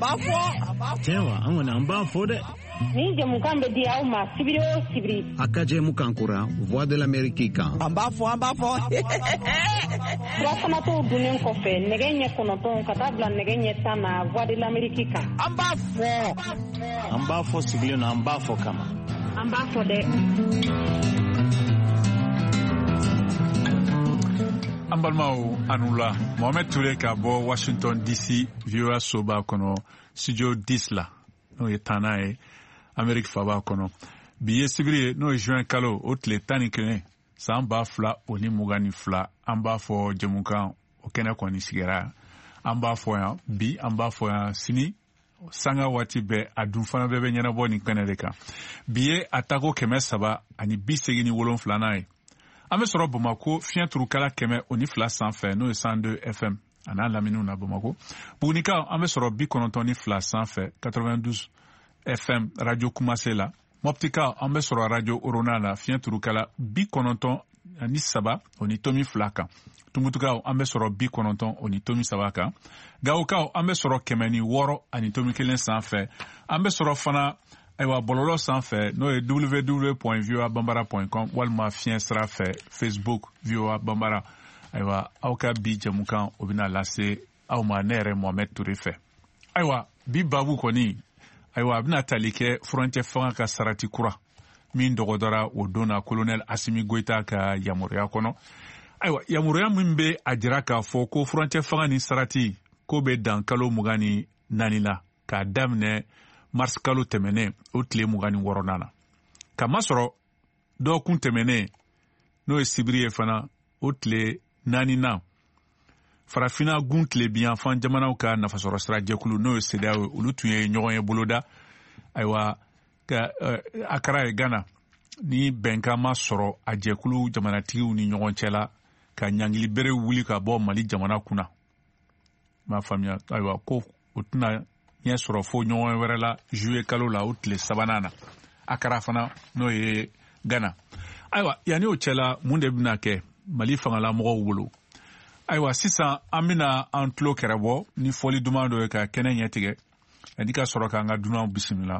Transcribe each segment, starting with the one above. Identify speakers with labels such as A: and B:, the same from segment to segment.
A: Tewa angona amba fode.
B: Ni jamukan be dia uma sibiri.
A: Akaje mukankura Voix de l'Amérique kan.
C: Amba fo.
B: Wasana to dunen ko fe negenye kono ton katabla negenye tana Voix de l'Amérique kan.
A: Amba fo sigile na amba fo kama.
B: Amba fo de.
D: Ambalmao Anula Mohamed Touré ka bo Washington DC VOA soba kono studio 10 la no yetana e Amerique faba kono biye sibiri no juin kalo otle tani kene samba fla oni mugani fla amba fo jemukan o kene koni sigera amba fo ya bi amba fo ya sini sanga wati be adun fana bebe nyana boni kene deka biye atako keme saba ani bi segini wolon fla nai Ame soro Bamako, fien turukala keme oni fla sanfè, no 102 FM, ana laminu na Bamako. Bounika, ame soro bi konontoni fla sanfè, 92 FM, radio Kumase la. Moptika, ame soro radio Orona la, fien turukala bi kononton ani saba, oni tomi flaka. Tumutuka, ame soro bi kononton oni tomi sabaka. Gaoka, ame soro kemeni woro ani tomi kelen sanfè. Ame soro fana Aywa bololo sanfè no e www.voabambara.com walma fien sra fè Facebook VOA Bambara aywa auka bi jamukan obina lase awma nere Mohamed Touré fè aywa bi babu koni aywa bina talike frontière fanga ka sarati kura min dogodora o dona colonel Assimi Goïta ka yamuria kono aywa yamuria mimbe ajira ka fo ko frontière fanga ni sarati ko be dan kalo mugani nanila ka damne Mars kalo temene o tile mugani woronana. Kama soro do kun temene no e sibiri fana o tile nani na. Farafina gun tile biyan fan jamana ka nafa soro sira jekulu no e sedawe ulu tuye nyogon ye boloda. Aywa ka akara e Ghana ni benka ma soro a jekulu jamana tigiw ni nyogon cela ka nyangili bere wuli ka bo Mali jamana kuna. Ma famia aywa ko utuna Yen soro fo nyon were la juye kalo la outle sabanana akara fana no ye Ghana aywa yani o chela munde bina ke Mali fanga la mo wulu aywa sisa amina antlo kerebo ni foli dumando ka kenen yetige edika soro ka nga duna bismillah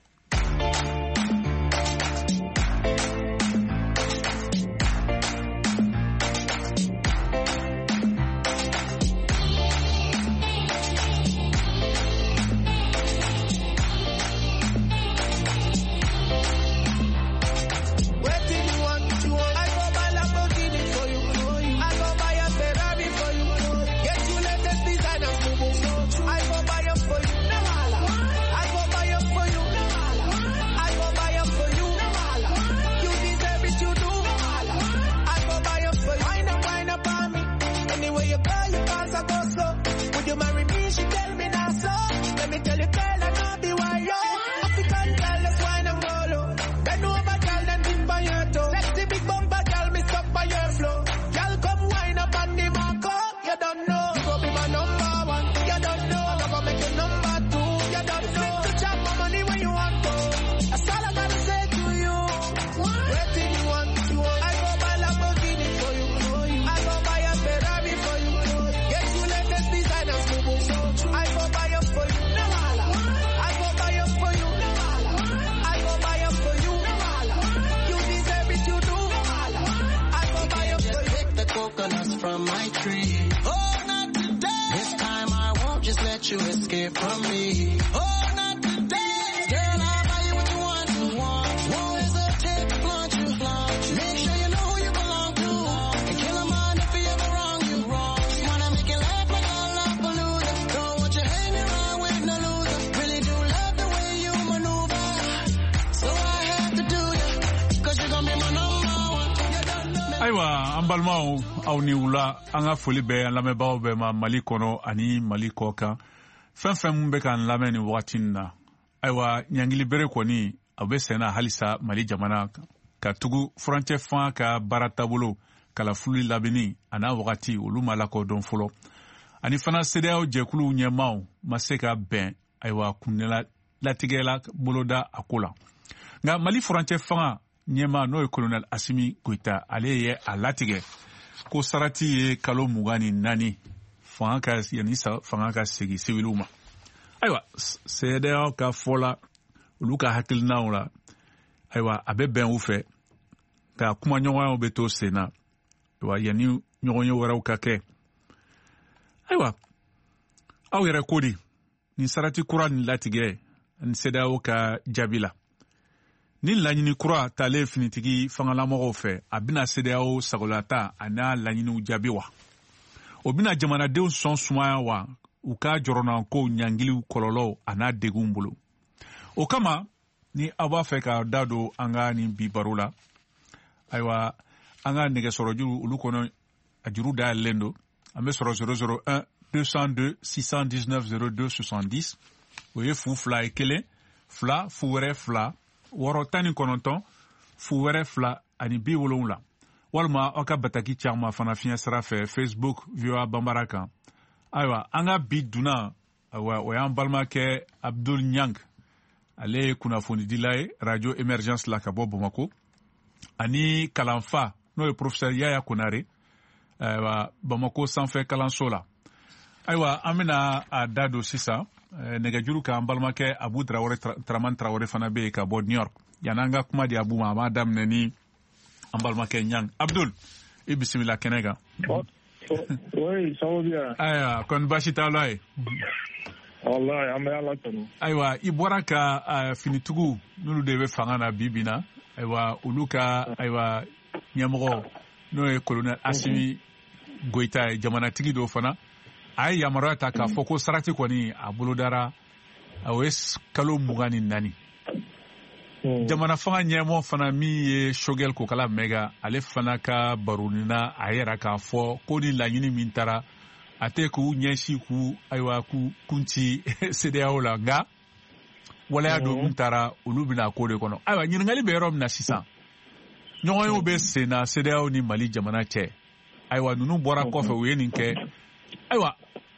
E: From my tree. Oh, not today. This time I won't just let you escape from me. Oh, not today. Girl, I'll buy you what you want. Won't hesitate to flaunt you. Make sure you know who you belong to. And kill a man if he ever wrong you wrong. Wanna make you laugh like a Lollapalooza. Don't want you hanging around with no loser. Really do love the way you maneuver. So I have to do you. Cause you're gonna be my number one.
D: Aywa ambalmao au ni ula anga foli be lame bawo be ma Mali kono ani Mali koka fɛn mun bɛ ka lamɛn ni wagati na aywa ɲangili bere kɔni a bɛ sɛnɛ halisa Mali jamana ka tugu furancɛ fan ka baara taabolo kalafili labɛnni a n'a wagati olu ma lakodɔn fɔlɔ ani fana CEDEAO jɛkulu ɲɛmaaw ma se ka bɛn aywa kunela latigɛla boloda a ko la nka Mali furancɛ fanga ɲɛma n'o ye colonel Assimi Goïta ale ye a latigɛ ko sarati ye kalo 24 fanga ka segi siwiliw ma ayiwa CEDEAO ka fɔ la olu ka hakilinaw la ayiwa a bɛ bɛn u fɛ ka kuma ɲɔgɔnyaw bɛ to sen na ayiwa yanni ɲɔgɔn ye wɛrɛw ka kɛ ayiwa aw yɛrɛ ko di nin sarati kura nin latigɛ ni CEDEAO ka jaabi la ni laɲini kura talen finitigi fangalamɔgɔw fɛ a bɛna CEDEAO sagolata a n'a laɲiniw jaabi wa o bɛna jamanadenw sɔn sumaya wa u ka jɔrɔnankow ɲangiliw kɔlɔlɔw a n'a degun bolo o kama ni aw b'a fɛ ka da don an ka nin bi baro la ayiwa an ka nɛgɛsɔrɔjuru olu kɔnɔ a juru dayɛlɛlen don an bɛ sɔrɔ 001 202 619 02 70 o ye fu fila ye kelen fila fu wɛrɛ fila wɔɔrɔ tan ni kɔnɔntɔn fu wɛrɛ fila ani 70 walima aw ka bataki caman fana fiɲɛ sira fɛ Facebook VOA Bambara kan ayiwa an ka bi dunna ayiwa o y'an balimakɛ Abdul Nyang ale ye kunnafonidila ye radio Emergence la ka bɔ Bamakɔ ani kalanfa n'o ye professeur Yaya Konare ayiwa Bamakɔ sanfɛ kalanso la ayiwa an bɛna a da don sisan nɛgɛjuru kan an balimakɛ Abu Traman Traore fana bɛ yen ka bɔ New York yan'an ka kuma di Abu ma a b'a daminɛ ni an balimakɛ Nyang Abdul i bisimila kɛnɛ kan.
C: Oui, ça va bien.
D: Ayiwa kɔni baasi t'aw la ye.
C: Wallahi an bɛ Ala tanu.
D: Ayiwa i bɔra ka finitigiw n'olu de bɛ fanga na bi bi na ayiwa olu ka ayiwa ɲɛmɔgɔ n'o ye colonel Asimi Goita ye jamanatigi dɔ fana a ye yamaruya ta k'a fɔ ko sarati kɔni a bolodara o ye kalo 24 jamana fanga ɲɛmɔgɔ fana min ye Shogel Kokala Mega ale fana ka baroni na a yɛrɛ k'a fɔ ko ni laɲini min taara a tɛ k'u ɲɛsin k'u ayiwa kunci CEDEAO la nka waleya dɔ min taara olu bɛna ko de kɔnɔ ayiwa ɲininkali bɛ yɔrɔ min na sisan ɲɔgɔnyew bɛ sen na CEDEAO ni Mali jamana cɛ ayiwa ninnu bɔra kɔfɛ u ye nin kɛ ayiwa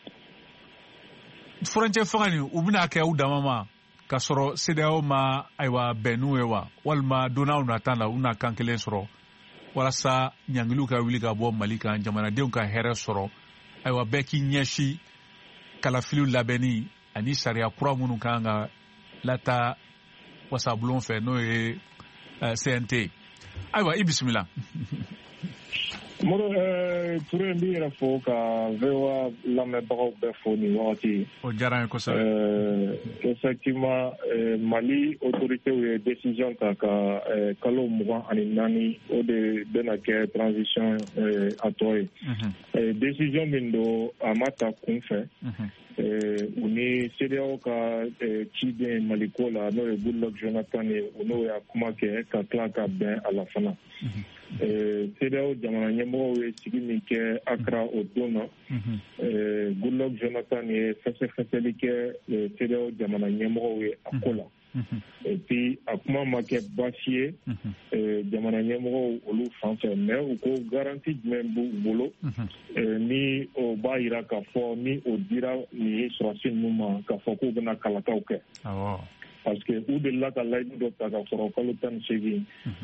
D: furancɛ fanga nin u bɛna kɛ u dama ma ka sɔrɔ CEDEAO ma ayiwa bɛn n'u ye wa walima donnaw nata la u na kan kelen sɔrɔ walasa ɲangiliw ka wuli ka bɔ Mali kan jamanadenw ka hɛrɛ sɔrɔ ayiwa bɛɛ k'i ɲɛsin kalafiliw labɛnni ani sariya kura minnu kan ka lata wasabulon fɛ n'o ye CNT ayiwa i bisimila.
C: Moro Touré n b'i yɛrɛ fo ka VOA lamɛnbagaw bɛɛ fo nin wagati.
D: O diyara n ye kosɛbɛ.
C: Effectivement Mali autorités ye décision ta ka kalo 24 o de bɛna kɛ transition a tɔ ye. Décision min don a ma ta kun fɛ. U ni CEDEAO ka ciden Maliko la n'o ye Goodluck Jonathan ye u n'o y'a kuma kɛ ka tila ka bɛn a la fana. CEDEAO jamana ɲɛmɔgɔw ye sigi min kɛ Accra o don na Goodluck Jonathan ye fɛsɛfɛsɛli kɛ CEDEAO jamana ɲɛmɔgɔw ye a ko la et puis a kuma ma kɛ baasi ye jamana ɲɛmɔgɔw olu fan fɛ mais u ko garanti jumɛn b'u bolo ni o b'a yira k'a fɔ ni o dira nin sɔrɔsi ninnu ma k'a fɔ k'u bɛna kalataw kɛ. Parce que u delila ka layidu dɔ ta ka sɔrɔ kalo 18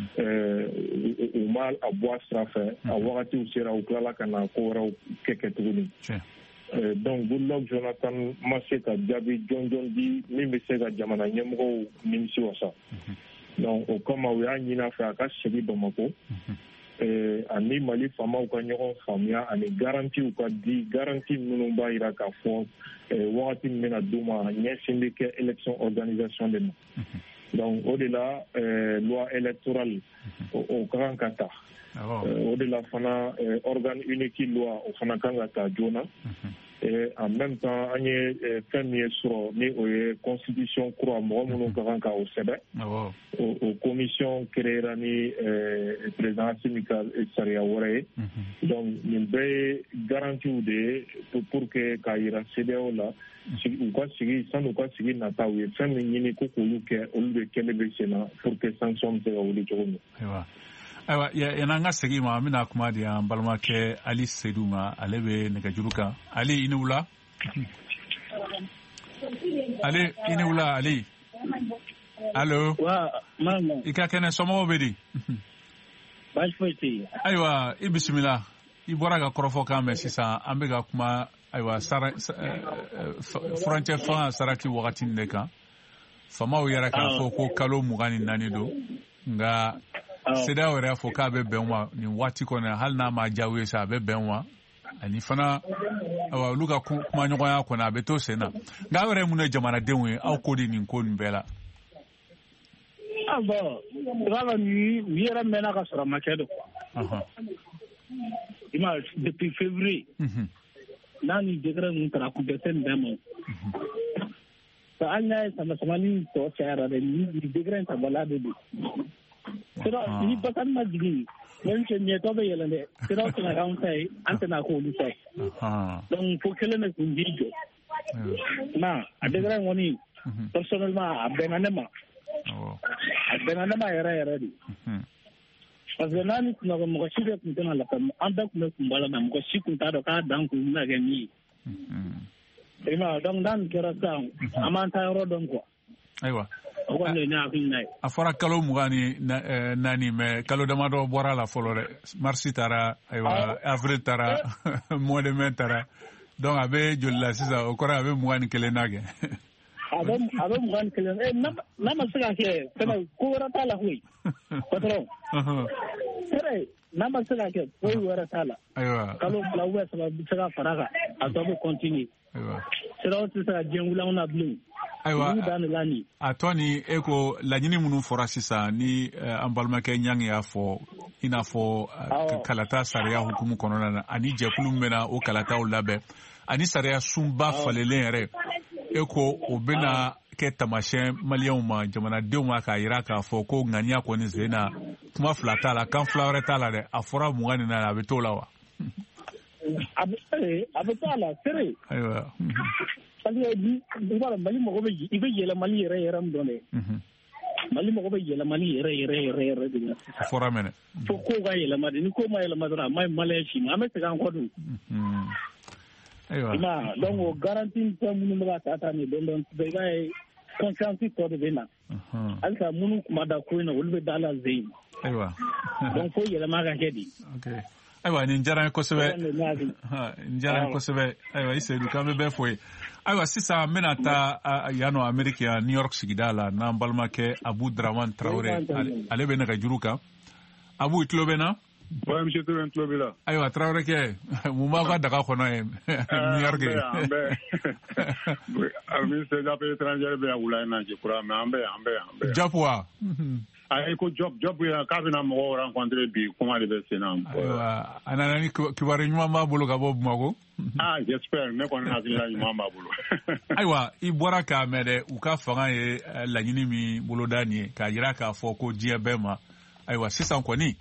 C: u ma a bɔ a sira fɛ a wagatiw sera u tilala ka na ko wɛrɛw kɛ tuguni. Donc Goodluck Jonathan ma se ka jaabi jɔnjɔn di min bɛ se ka jamana ɲɛmɔgɔw nimisi wasa. Donc o kama u y'a ɲini a fɛ a ka segin Bamako ani Mali faamaw ka ɲɔgɔn faamuya ani garantiw ka di garanti minnu b'a yira k'a fɔ wagati min bɛna d'u ma ɲɛsin bɛ kɛ élection organisation de ma. Donc o de la loi électorale o ka kan ka ta. O de la fana organe unique loi o fana kan ka ta joona. En même temps an ye fɛn min ye sɔrɔ ni o ye constitution kura mɔgɔ minnu ka kan ka o sɛbɛn. O commission créera ni président Assimi ka sariya wɛrɛ ye. Donc nin bɛɛ ye garantiw de ye pour que k'a yira CEDEAO la u ka sigi san'u ka sigi nataw ye fɛn min ɲini ko k'olu kɛ olu de kɛlen bɛ sen na pour que sanction bɛ se ka wuli cogo min.
D: Ayiwa yan'an ka segin ma an bɛna kuma di an balimakɛ Ali Seydou ma ale bɛ nɛgɛjuru kan Ali i ni wula. Ali i ni wula Ali. Allo. I ka kɛnɛ somɔgɔw bɛ di.
F: Baasi foyi tɛ yen.
D: Ayiwa i bisimila i bɔra ka kɔrɔfɔ kan mɛn sisan an bɛ ka kuma aywa furancɛ fanga saraki wagati de kan famaw yɛrɛ k'a fɔ ko kalo 24 don nka CEDEAO yɛrɛ y'a fɔ k'a bɛ bɛn wa nin waati kɔnɔ hali n'a ma diyaw ye sa a bɛ bɛn wa ani fana olu ka kumaɲɔgɔnya kɔnɔ a bɛ to sen na nka aw yɛrɛ mun ye jamanadenw ye aw ko di nin ko nin bɛɛ la.
F: Bon, ni yɛrɛ mɛnna ka sɔrɔ a ma kɛ de quoi. Depuis février. N'a ni décret ninnu taara kun tɛ se nin bɛɛ ma. Hali n'a ye sama-samani tɔ cayara dɛ ni décret in tabala de don. Ni bakari ma jigin même que ɲɛtɔ bɛ yɛlɛn dɛ siraw tɛna k'anw ta ye an tɛna k'olu ta ye. Donc fo kelen de kun b'i jɔ. Na a décret in kɔni personnellement a bɛnna ne ma. A bɛnna ne ma yɛrɛ de. Parce que n'a ni kunna mɔgɔ si de tun tɛna lafiya an bɛɛ tun bɛ kun b'a la mɛ mɔgɔ si tun t'a dɔn k'a dan kun bɛna kɛ min ye. Donc n'a nin kɛra sisan an m'an ta yɔrɔ dɔn quoi.
D: Ayiwa.
F: O kɔni de ye ne hakilina ye.
D: A fɔra kalo 24 mais kalo damadɔ bɔra la fɔlɔ dɛ. Mars taara ayiwa avril taara mois de mai taara donc a bɛ joli la sisan o kɔrɔ a bɛ 21 na kɛ.
F: A bɛ 21 n'a ma se ka kɛ fɛnɛ ko wɛrɛ t'a la koyi patron. N'a ma se ka kɛ foyi wɛrɛ t'a la. Ayiwa. Kalo 2 ou 3 bɛ se ka fara kan a tɔ bɛ continuer. Ayiwa. Siraw tɛ se ka diɲɛ wuli anw na bilen. Ayiwa a tɔ ni e ko laɲini minnu fɔra sisan ni an balimakɛ Ɲangi y'a fɔ i n'a fɔ kalata sariya hukumu kɔnɔna na ani jɛkulu min bɛna o kalataw labɛn ani sariya sunba falelen yɛrɛ e ko o bɛna kɛ tamasiyɛn maliyɛnw ma jamanadenw ma k'a jira k'a fɔ ko ŋaniya kɔni sen na kuma fila t'a la kan fila wɛrɛ t'a la dɛ a fɔra 20 na a bɛ t'o la wa. A bɛ t'o la sere. Ayiwa. Parce que Mali mɔgɔ bɛ i bɛ yɛlɛmali yɛrɛ min dɔn dɛ. Mali mɔgɔ bɛ yɛlɛmali yɛrɛ de la.
D: A fɔra mɛnɛ.
F: Fo ko ka yɛlɛma de ni ko ma yɛlɛma dɔrɔn a ma ɲi maliyɛn si ma an bɛ segin an kɔ dun. Ayiwa. Donc o garantie fɛn minnu bɛ ka ta nin dɔn i b'a ye confiance tɔ de bɛ na. Halisa minnu kun ma da ko in na olu bɛ da la zen.
D: Ayiwa.
F: Donc fo yɛlɛma ka kɛ de.
D: Okay. Ayiwa nin diyara n ye kosɛbɛ ayiwa i Seydou k'an bɛ bɛɛ fo ye ayiwa sisan n bɛna taa yan nɔ Ameriki yan New York sigida la n'an balimakɛ Abu Dramane Traoré ale bɛ nɛgɛjuru kan Abu i tulo bɛ na.
C: Oui, monsieur Touré, n tulo b'i la.
D: Ayiwa Traoré kɛ mun b'aw ka daga kɔnɔ ye New York ye.
C: Ministre des Affaires étrangères bɛ yan wula in na je crois mais an bɛ yan.
D: Jop wa.
C: Ayi ko job k'a bɛna mɔgɔw rencontrer bi kuma de bɛ sen na.
D: Ayiwa a nana ni kibaru ɲuman b'a bolo ka bɔ Bamako.
C: J'espère ne kɔni hakilina ɲuman b'a bolo.
D: Ayiwa i bɔra k'a mɛn dɛ u ka fanga ye laɲini min boloda nin ye k'a jira k'a fɔ ko diɲɛ bɛɛ ma ayiwa sisan kɔni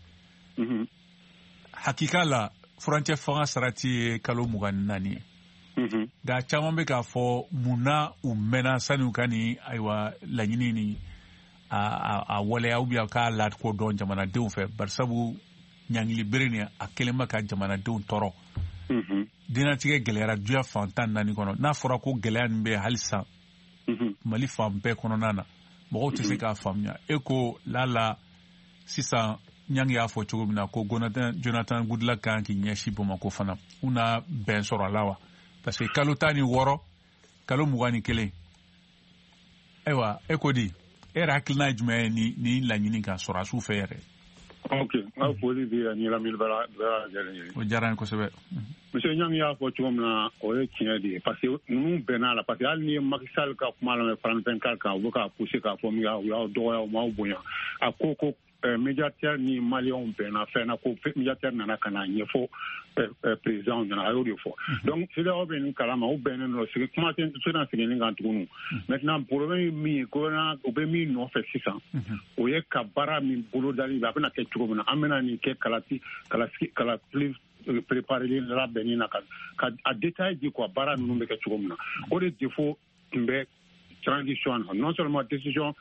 D: hakika la furancɛ fanga sarati ye kalo 24 ye. Nka caman bɛ k'a fɔ munna u mɛnna sani u ka nin ayiwa laɲini nin a waleya ou bien k'a lakodɔn jamanadenw fɛ barisabu ɲangili bere ni a kelen bɛ ka jamanadenw tɔɔrɔ. Diɲɛlatigɛ gɛlɛyara diɲɛ fan 14 kɔnɔ n'a fɔra ko gɛlɛya nin bɛ hali sisan Mali fan bɛɛ kɔnɔna na mɔgɔw tɛ se k'a faamuya e ko lala sisan Ɲangi y'a fɔ cogo min na ko Jonathan Goodluck kan k'i ɲɛsin Bamako fana u na bɛn sɔrɔ a la wa parce que kalo 16 kalo 21 ayiwa e ko di e yɛrɛ hakilina ye jumɛn ye ni laɲini kan sɔrɔ a su fɛ yɛrɛ.
C: Ok, n ka foli b'i la ɲɛlamini bɛɛ lajɛlen ye.
D: O diyara n ye kosɛbɛ.
C: Monsieur Ɲangi y'a fɔ cogo min na o ye tiɲɛ de ye parce que ninnu bɛnn'a la parce que hali ni ye Macky Sall ka kuma lamɛn France 24 kan u bɛ k'a pousser k'a fɔ u y'aw dɔgɔya u m'aw bonya a ko médiateur ni maliyɛnw bɛnna fɛn na ko médiateur nana ka na ɲɛfɔ président ɲɛna a y'o de fɔ donc CEDEAO bɛ nin kalama u bɛnnen don sigi kuma tɛ na segin nin kan tuguni maintenant problème ye min ye gouvernement u bɛ min nɔfɛ sisan o ye ka baara min bolodali a bɛna kɛ cogo min na an bɛna nin kɛ kalafili préparé labɛnni na ka a détail di quoi baara ninnu bɛ kɛ cogo min na o de défaut tun bɛ transition na non seulement décision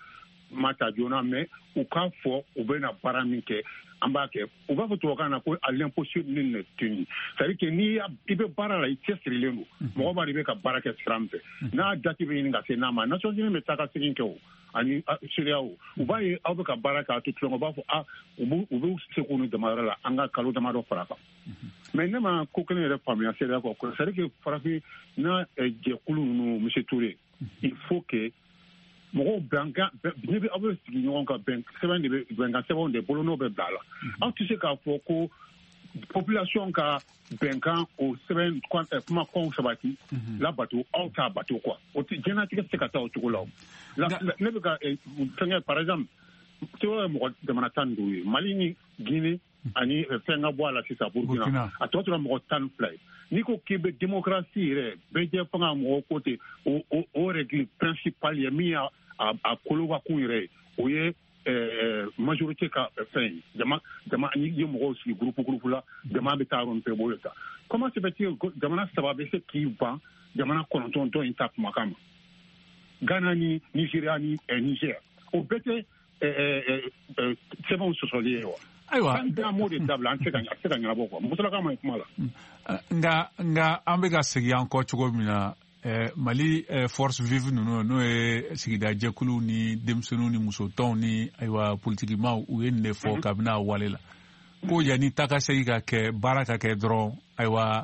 G: mata joona mais u k'a fɔ u bɛna baara min kɛ an b'a kɛ u b'a fɔ tubabukan na ko à l'impossible nul n'est tenu c'est à dire que n'i i bɛ baara la i cɛsirilen don mɔgɔ b'a dɔn i bɛ ka baara kɛ sira min fɛ n'a date bɛ ɲini ka se n'a ma Nations Unies bɛ taa ka segin kɛ o ani CEDEAO u b'a ye aw bɛ ka baara kɛ a to tulonkɛ u b'a fɔ u bɛ se k'u ni damayɔrɔ la an ka kalo damadɔ fara kan mais ne ma ko kelen yɛrɛ faamuya CEDEAO kɔ c'est à dire que farafin n'a jɛkulu ninnu monsieur Touré il faut que mɔgɔw bɛnkan ne bɛ aw bɛ sigi ɲɔgɔn kan sɛbɛn de bɛ bɛnkan sɛbɛnw de bolo n'o bɛ bila a la aw tɛ se k'a fɔ ko population ka bɛnkan o sɛbɛn kumakanw sabati labato aw t'a bato quoi o tɛ diɲɛlatigɛ tɛ se ka taa o cogo la ne bɛ ka fɛnkɛ par exemple CEDEAO ye mɔgɔ jamana 15 ye Mali ni Guinée ani fɛn ka bɔ a la sisan Burkina a tɔ tora mɔgɔ 12 ye n'i ko k'i bɛ démocratie yɛrɛ bɛɛ jɛ fanga mɔgɔw ko ten o règle principale ye min y'a kolo ka kun yɛrɛ ye o ye majorité ka fɛn ye jama ni ye mɔgɔw sigi groupe la jama bɛ taa yɔrɔ min fɛ b'o de ta comment se fait-il jamana 3 bɛ se k'i ban jamana 9 dɔ in ta kumakan ma Ghana ni Nigeria ni Niger o bɛɛ tɛ sɛbɛnw sɔsɔli ye wa
D: ayiwa
G: an m'o de dabila an tɛ ka ɲɛnabɔ quoi musolaka ma kuma la
D: nka an bɛ ka segin an kɔ cogo min na Mali force vive ninnu n'o ye sigida jɛkuluw ni denmisɛnninw ni musotɔnw ni ayiwa politikimaaw u ye nin de fɔ kabini a wale la ko yanni ta ka segin ka kɛ baara ka kɛ dɔrɔn ayiwa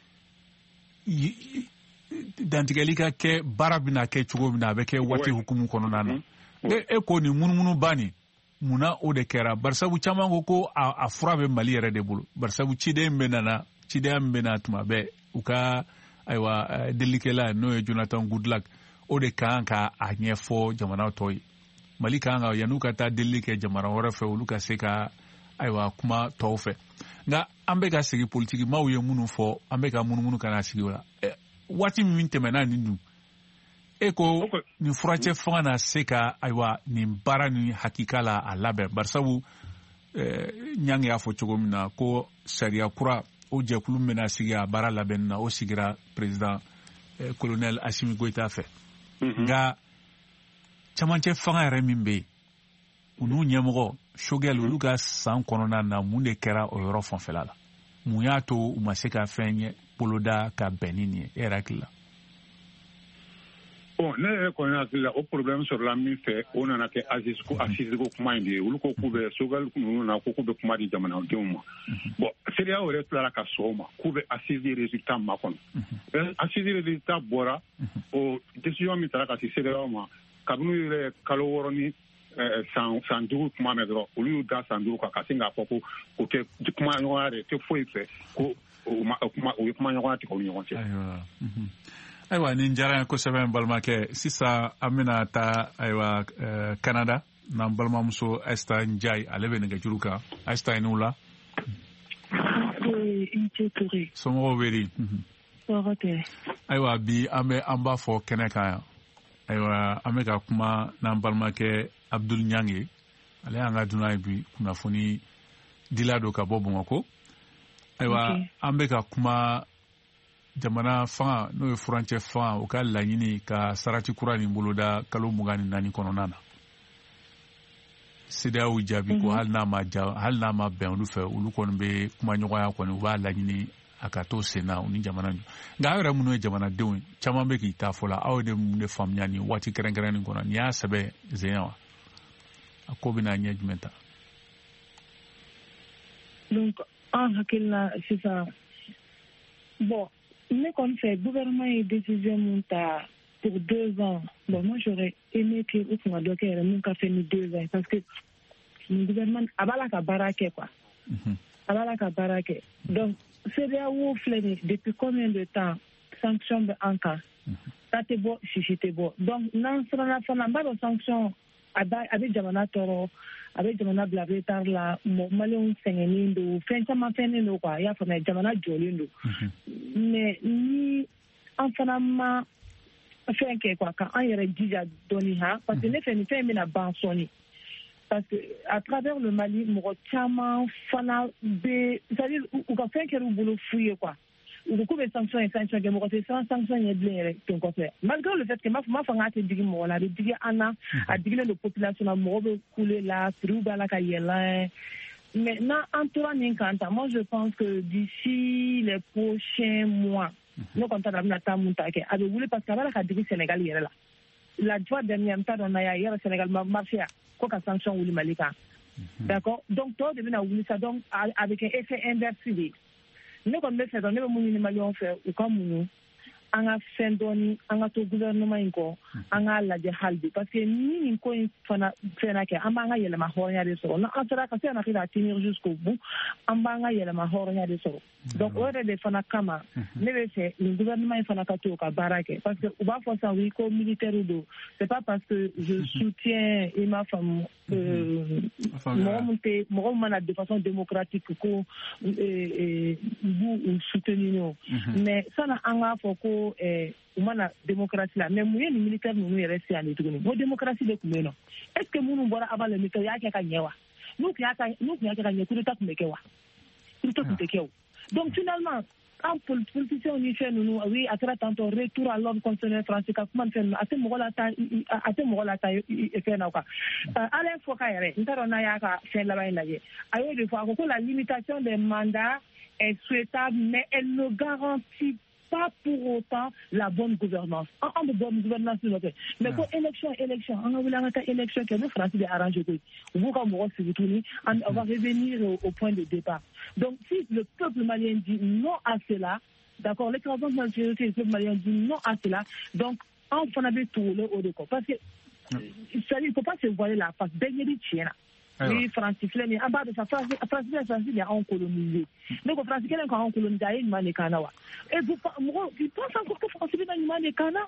D: dantigɛli ka kɛ baara bɛna kɛ cogo min na a bɛ kɛ waati hukumu kɔnɔna na e ko nin munumunu ba nin munna o de kɛra barisabu caman ko a fura bɛ Mali yɛrɛ de bolo barisabu cidenya min bɛ na tuma bɛɛ u ka ayiwa delikɛla n'o ye Jonathan Goodluck o de kan ka a ɲɛfɔ jamana tɔ ye Mali kan ka yan'u ka taa delili kɛ jamana wɛrɛ fɛ olu ka se ka ayiwa kuma tɔw fɛ nka an bɛ ka sigi politikimaaw ye minnu fɔ an bɛ ka munumunu ka na sigi o la waati min tɛmɛna nin dun e ko nin furacɛ fanga na se ka ayiwa nin baara ni hakika la a labɛn barisabu Ɲangi y'a fɔ cogo min na ko sariya kura o jɛkulu min bɛna sigi a baara labɛnni na o sigira président colonel Assimi Goïta fɛ nka camancɛ fanga yɛrɛ min bɛ yen u n'u ɲɛmɔgɔ Choguel olu ka san kɔnɔna na mun de kɛra o yɔrɔ fanfɛla la mun y'a to u ma se ka fɛn ɲɛ boloda ka bɛn ni nin ye e yɛrɛ hakili la
G: bon ne yɛrɛ kɔni hakili la o problème sɔrɔla min fɛ o nana kɛ assise ko kuma in de ye olu ko k'u bɛ Choguel ninnu na ko k'u bɛ kuma di jamanadenw ma bon CEDEAO yɛrɛ tilara ka sɔn o ma k'u bɛ assise résultat makɔnɔ assise résultat bɔra o décision min taara ka se CEDEAO ma kabini u yɛrɛ kalo 6 ni san 5 kuma mɛn dɔrɔn olu y'u da san 5 kan ka sin k'a fɔ ko o tɛ kuma ɲɔgɔnya de tɛ foyi fɛ ko o ye kuma ɲɔgɔnya tigɛ u ni ɲɔgɔn cɛ
D: ayiwa nin diyara n ye kosɛbɛ n balimakɛ sisan an bɛna taa ayiwa Canada n'an balimamuso Aïssata Ndiaye ale bɛ nɛgɛjuru kan Aïssata i ni wula somɔgɔw bɛ di ayiwa bi an b'a fɔ kɛnɛ kan yan ayiwa an bɛ ka kuma n'an balimakɛ Abdul Ɲangi ale y'an ka dunan ye bi kunnafoni dila don ka bɔ Bamakɔ ayiwa an bɛ ka kuma jamana fanga n'o ye furancɛ fanga o ka laɲini ka sarati kura nin boloda kalo 24 kɔnɔna na CEDEAO jaabi ko hali n'a ma bɛn olu fɛ olu kɔni bɛ kuma ɲɔgɔnya kɔni u b'a laɲini a ka to sen na u ni jamana nka aw yɛrɛ minnu ye jamanadenw ye caman bɛ k'i ta fɔ la aw de mun de faamuya nin waati kɛrɛnkɛrɛnnen kɔnɔ nin y'a sɛbɛn zenya wa a ko bɛna ɲɛ jumɛn ta
H: donc an hakilina sisan bon ne kɔni fɛ gouvernement ye décision mun ta pour 2 ans bon moi j'aurais aimé que u kun ka dɔ kɛ yɛrɛ mun ka fɛ ni 2 ans parce que le gouvernement a b'a la ka baara kɛ quoi a b'a la ka baara kɛ donc CEDEAO filɛ nin depuis combien de temps sanction bɛ an kan ta tɛ bɔ sisi tɛ bɔ donc n'an siranna fana n b'a dɔn sanction a bɛ jamana tɔɔrɔ a bɛ jamana bila retard la maliyɛnw sɛgɛnnen don fɛn caman fɛnnen don quoi i y'a faamuya jamana jɔlen don mais ni an fana ma fɛn kɛ quoi ka an yɛrɛ jija dɔɔni ha parce que ne fɛ nin fɛn bɛna ban sɔɔni parce que à travers le Mali mɔgɔ caman fana bɛ c'est à dire u ka fɛn kɛra u bolo fu ye quoi beaucoup de sanctions et sanctions que moi c'est sanctions et bien ton côté malgré le fait que ma fanga te digi mo la digi ana a digi la population na mo be couler la trouba la kayela mais na entourant Ninkanta moi je pense que d'ici les prochains mois nous comptons na tamunta ke avec voulu parce que la ka digi Sénégal yere la fois dernière temps on a hier Sénégal marché quoi ka sanction ou malika d'accord donc toi devient à voulu ça donc avec un effet inverse. Nous comme fait on est mon malion fait ou comme anga sendoni anga to gouvernement inko anga la je halbi parce que ni ko fana fena ke ambanga yele ma hornya de so na antara ka se na kila tenir jusqu'au bout ambanga yele ma hornya de so donc ore de fana kama ne be se le gouvernement fana ka to ka barake parce que on va faire ça oui comme militaire ou c'est pas parce que je soutiens et ma femme moi mana de façon démocratique ko vous soutenir mais ça na anga foko umana démocratie là mais moyen militaire nous reste à l'étranger mo démocratie de kumeno est-ce que nous bora abale militaire yake kanyewa nous yake kanyewa kuta kumekewa donc finalement en politicien on y fait nous oui à tantôt retour à l'ordre constitutionnel français comment faire à ce moment-là et faire na ka Alain Fokaire ntarona yaka faire là-bas inaye ayo de fois que la limitation des mandats est souhaitable mais elle ne garantit pas pour autant la bonne gouvernance. En bonne gouvernance, mais pour élection, on a voulu élection que nous Français arrangé. On va revenir au point de départ. Donc, si le peuple malien dit non à cela, d'accord, l'écrasante majorité du peuple malien dit non à cela, donc, on a tout le haut de corps. Parce que, il ne faut pas se voiler la face. Oui, Francis, mais en bas de sa France, il y a un colonisé. Donc, Francis, il y a un colonisé, il y a un Kanawa. Et vous pensez encore que Francis, il y a un Kana?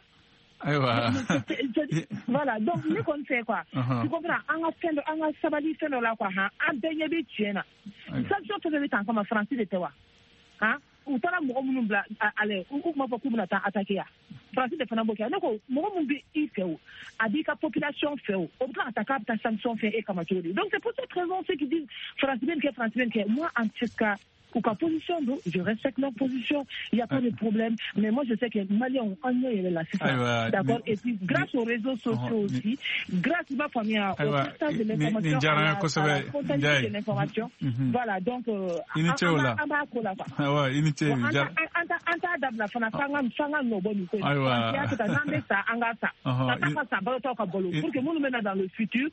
H: Voilà, donc, nous, on fait quoi? Tu comprends? On a sabali fait là, quoi, un dernier bit, tiens. Ça, je te dis encore, Francis, de toi. Hein? Ou t'as la mouroum, allez, ou ma beaucoup n'a pas attaqué. Francis de Fanaboka, non, mouroum, il fait où? A dit que la population fait où? Au plan attaquable, ta sanction fait et comme donc c'est pour cette raison, ceux qui disent Francis, moi, en tout cas, ou qu'à position, je respecte leur position, il n'y a pas de problème, mais moi je sais que les Maliens ont ennuyé la situation. D'accord? Et puis grâce aux réseaux sociaux aussi, grâce à ma famille, au partage de l'information, à la spontanéité de l'information, voilà, donc, dans le futur,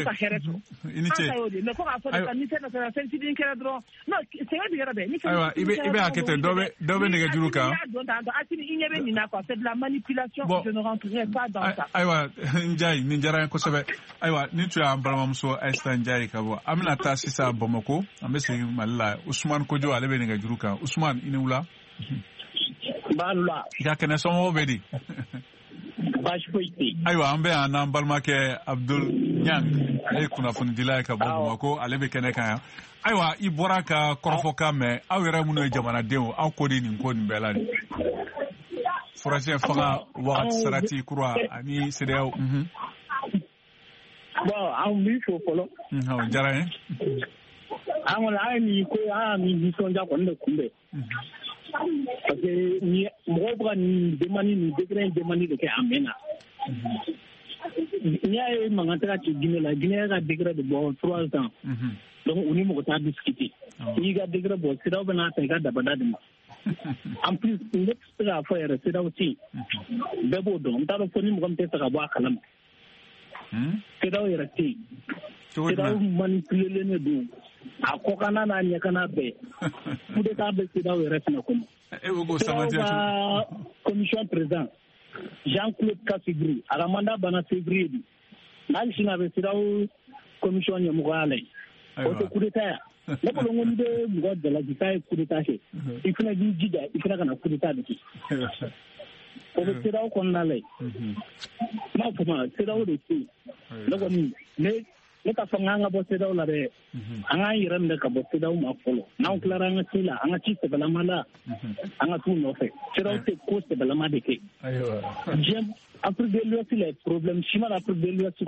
D: ibe akete dobe nege juruka
H: c'est de la manipulation je ne rentrerai pas dans ça
D: aywa njay ni njara ko sebe aywa ni tu am baramam so Aisha Njay kabo amna ta sisa Bamako amese malla Ousmane Kodjo alebe nege juruka Ousmane inula
F: balwa
D: ya kana somo bedi aywa ambe anam balmake Abdul Nyang ay kuna fun dilay ka Bamako alebe kene kan aywa i bɔra ka kɔrɔfɔ mɛn aw yɛrɛ minnu ye jamanadenw aw ko di nin ko nin bɛɛ la nin forasiyɛn fanga wagati sarati kura ani CEDEAO
F: bon an b'i fo fɔlɔ
D: o diyara n ye
F: an kɔni an ye nin ko an y'a min nisɔndiya kɔni de kunbɛn parce que mɔgɔw bɛ ka nin demande nin degré in demande de kɛ a mɛnna n'i y'a ye mankan tɛ ka ci Guinée la Guinée ka degré de bɔ 3 ans donc on est mɔgɔ t'a discuter n'i ka degré bɔ CEDEAO bɛ n'a ta i ka dabada de ma en plus ne tɛ se k'a fɔ yɛrɛ CEDEAO tɛ yen bɛɛ b'o dɔn n t'a dɔn fo ni mɔgɔ min tɛ se ka bɔ a kalama CEDEAO yɛrɛ tɛ yen CEDEAO manipulelen de don a kɔkanna n'a ɲɛkanna bɛɛ coup d'état bɛ CEDEAO yɛrɛ fana kɔnɔ CEDEAO ka commission président Jean-Claude Kassigri a ka mandat banna février de n'hali sini a bɛ CEDEAO commission ɲɛmɔgɔya la yen o tɛ coup d'état ya ne bolo n ko n'i bɛ mɔgɔ jalaki k'a ye coup d'état kɛ i fana b'i jija i fana kana coup d'état de kɛ o bɛ CEDEAO kɔnɔna la yen n'a fɔ ma CEDEAO de tɛ yen ne kɔni ne ka fɔ k'an ka bɔ CEDEAO la dɛ an k'an yɛrɛ minɛ ka bɔ CEDEAO ma fɔlɔ n'anw tilara an ka ci la an ka ci sɛbɛlama la an ka t'u nɔfɛ CEDEAO tɛ ko sɛbɛlama de kɛ diɲɛ Afrique de l'Ouest les problèmes si ma Afrique de l'Ouest kɔnɔ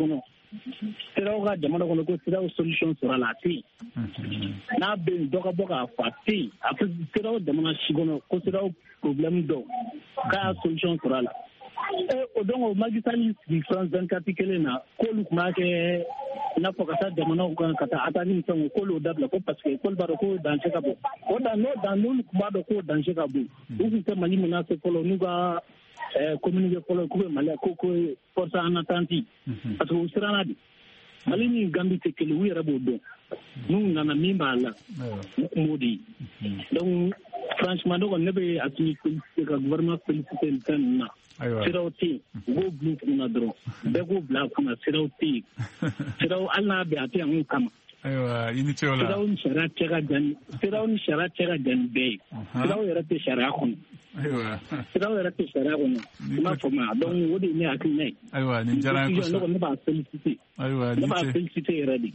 F: siraw ka jamana kɔnɔ ko siraw solution sɔrɔ la a tɛ yen n'a bɛ yen dɔ ka bɔ k'a fɔ a tɛ yen a fɔ siraw jamana si kɔnɔ ko siraw problème dɔn k'a y'a solution sɔrɔ a la o donc o magistrat sigi France 24 kelen na k'olu tun b'a kɛ n'a fɔ ka taa jamanaw kan ka taa attaque ni fɛnw k'olu dabila ko parce que k'olu b'a dɔn ko danger ka bon o dan n'olu tun b'a dɔn ko danger ka bon u tun tɛ Mali menacer fɔlɔ n'u ka communiqué fɔlɔ k'u bɛ Mali ko force en attente parce que u siranna de Mali ni Gambie tɛ kelen u yɛrɛ b'o dɔn n'u nana min b'a la u tun b'o de ye donc franchement ne bɛ Assimi féliciter ka gouvernement féliciter nin fɛn ninnu na siraw tɛ yen u b'o bila u kunna dɔrɔn bɛɛ k'o bila a kunna siraw tɛ yen siraw hali n'a bɛ a tɛ yan kama siraw ni sariya cɛ ka jan ni bɛɛ ye siraw yɛrɛ tɛ sariya kɔnɔ siraw yɛrɛ tɛ sariya kɔnɔ i m'a faamuya donc o de ye ne hakilina ye ne b'a féliciter yɛrɛ de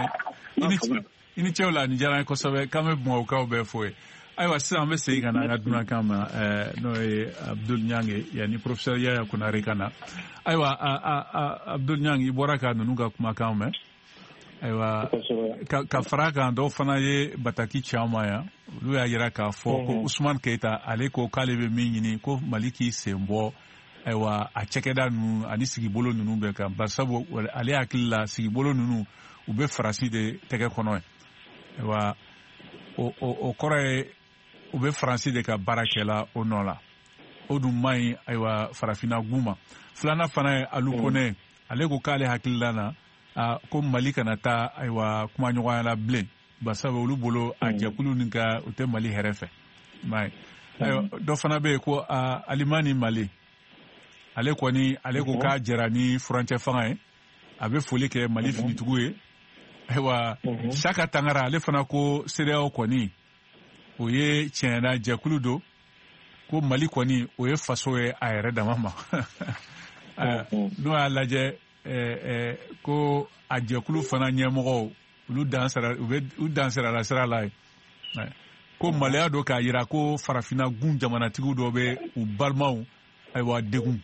D: i ni cɛw la nin diyara n ye kosɛbɛ k'an bɛ Bamakɔkaw bɛɛ fo ye ayiwa sisan an bɛ segin ka na an ka dunankan ma n'o ye Abdul Nyange yanni professeur Yaya Konare ka na ayiwa Abdul Nyange i bɔra ka ninnu ka kumakan mɛn ayiwa ka fara kan dɔw fana ye bataki caman yan olu y'a jira k'a fɔ ko Usman Keita ale ko k'ale bɛ min ɲini ko Mali k'i sen bɔ ayiwa a cɛkɛda ninnu ani sigibolo ninnu bɛɛ kan barisabu ale hakili la sigibolo ninnu u bɛ Faransi de tɛgɛ kɔnɔ ye ayiwa o kɔrɔ ye u bɛ Faransi de ka baara kɛla o nɔ la o dun man ɲi ayiwa farafinna gun ma filanan fana ye Alu Kone ale ko k'ale hakilila na ko Mali kana taa ayiwa kumaɲɔgɔnya la bilen basabu olu bolo a jɛkulu nin ka u tɛ Mali hɛrɛ fɛ dɔ fana bɛ yen ko Alimani Mali ale ko k'a jɛra ni furancɛ fanga ye a bɛ foli kɛ Mali finitigiw ye ayiwa Saka Tangara ale fana ko CEDEAO kɔni o ye tiɲɛna jɛkulu don ko Mali kɔni o ye faso ye a yɛrɛ dama ma n'o y'a lajɛ ko a jɛkulu fana ɲɛmɔgɔw u dansirala sira la ye ko maloya don k'a jira ko farafinna gun jamanatigiw dɔ bɛ u balimaw ayiwa degun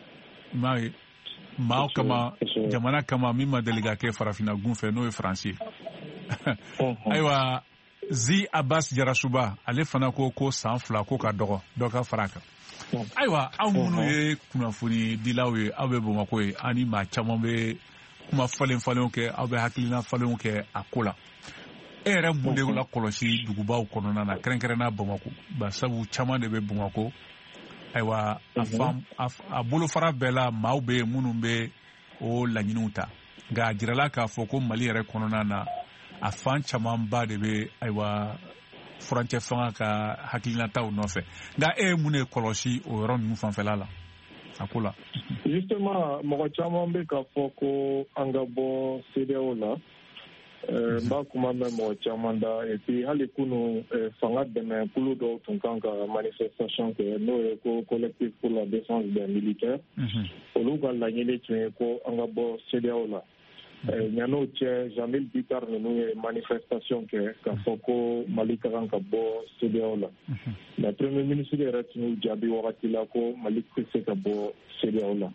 D: maaw kama jamana kama min ma deli ka kɛ farafinna gun fɛ n'o ye Faransi ye ayiwa Zi Abbas Jarasuba ale fana ko san 2 ko ka dɔgɔ dɔ ka fara kan ayiwa aw minnu ye kunnafoni dilaw ye aw bɛ Bamakɔ ye ani maa caman bɛ kuma falenfalenw kɛ aw bɛ hakilina falenw kɛ a ko la e yɛrɛ mun de la kɔlɔsi dugubaw kɔnɔna na kɛrɛnkɛrɛnna Bamakɔ basabu caman de bɛ Bamakɔ ayiwa a bolofara bɛɛ la maaw bɛ yen minnu bɛ o laɲiniw ta nka a jirala k'a fɔ ko Mali yɛrɛ kɔnɔna na a fan camanba de bɛ ayiwa furancɛ fanga ka hakilinataw nɔfɛ nka e ye mun de kɔlɔsi o yɔrɔ ninnu fanfɛla la a ko la.
C: Justement mɔgɔ caman bɛ k'a fɔ ko an ka bɔ CEDEAO la n b'a kuma mɛn mɔgɔ caman da et puis hali kunu fanga dɛmɛkulu dɔw tun kan ka manifestation kɛ n'o ye ko collectif pour la défense des militaires olu ka laɲini tun ye ko an ka bɔ CEDEAO la. Ɲan'o cɛ Jamil Bitar ninnu ye manifestation kɛ k'a fɔ ko Mali ka kan ka bɔ CEDEAO la mais premier ministre yɛrɛ tun y'u jaabi wagati la ko Mali tɛ se ka bɔ CEDEAO la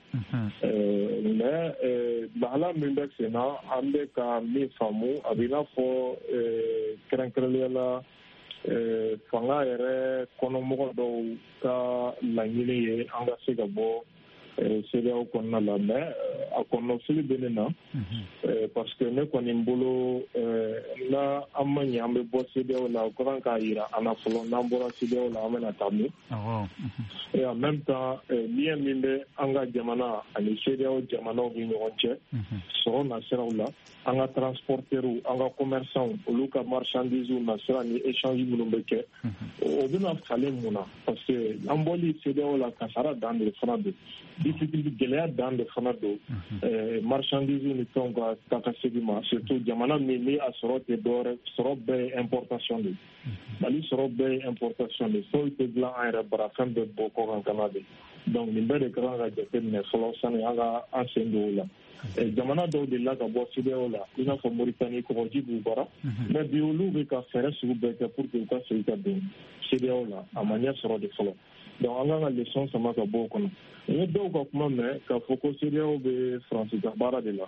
C: mais lahala min bɛ sen na an bɛ ka min faamu a bɛ i n'a fɔ kɛrɛnkɛrɛnnenya la fanga yɛrɛ kɔnɔmɔgɔ dɔw ka laɲini ye an ka se ka bɔ CEDEAO kɔnɔna la mais a kɔnɔfili bɛ ne na parce que ne kɔni bolo n'a an ma ɲɛ an bɛ bɔ CEDEAO la o ka kan k'a jira an na fɔlɔ n'an bɔra CEDEAO la an bɛna taa min et en même temps lien min bɛ an ka jamana ani CEDEAO jamanaw ni ɲɔgɔn cɛ sɔrɔ nasiraw la an ka transporteurs an ka commerçants olu ka marchandises nasira ni échange minnu bɛ kɛ o bɛna falen mun na parce que an bɔli CEDEAO la kasara dan de fana don difficulté gɛlɛya dan de fana don marchandises ni fɛnw ka taa ka segin ma surtout jamana min ni a sɔrɔ tɛ dɔwɛrɛ sɔrɔ bɛɛ ye importation de Mali sɔrɔ bɛɛ ye importation de foyi tɛ dilan an yɛrɛ bara fɛn bɛɛ bɔ kɔ kan ka na de donc nin bɛɛ de ka kan ka jateminɛ fɔlɔ sani an ka an sen don o la jamana dɔw de la ka bɔ CEDEAO la i n'a fɔ Mauritanie kɔgɔji b'u bara mais bi olu bɛ ka fɛɛrɛ sugu bɛɛ kɛ pour que u ka segin ka don CEDEAO la a ma ɲɛ sɔrɔ de fɔlɔ donc an kan ka leçon sama ka bɔ o kɔnɔ n ye dɔw ka kuma mɛn k'a fɔ ko CEDEAO bɛ Faransi ka baara de la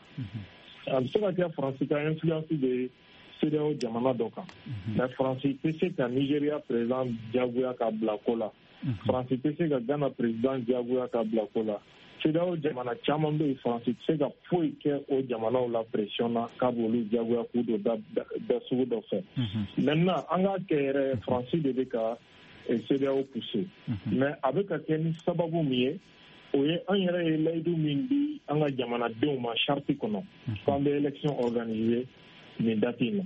C: a bɛ se ka kɛ Faransi ka influence de CEDEAO jamana dɔ kan mais Faransi tɛ se ka Nigeria président diyagoya ka bila ko la Faransi tɛ se ka Ghana président diyagoya ka bila ko la CEDEAO jamana caman bɛ yen Faransi tɛ se ka foyi kɛ o jamanaw la pression na k'a b'olu diyagoya k'u don da sugu dɔ fɛ maintenant an k'a kɛ yɛrɛ Faransi de bɛ ka CEDEAO pousser mais a bɛ ka kɛ ni sababu min ye o ye an yɛrɛ ye layidu min di an ka jamanadenw ma charte kɔnɔ k'an bɛ élection organiser nin date in na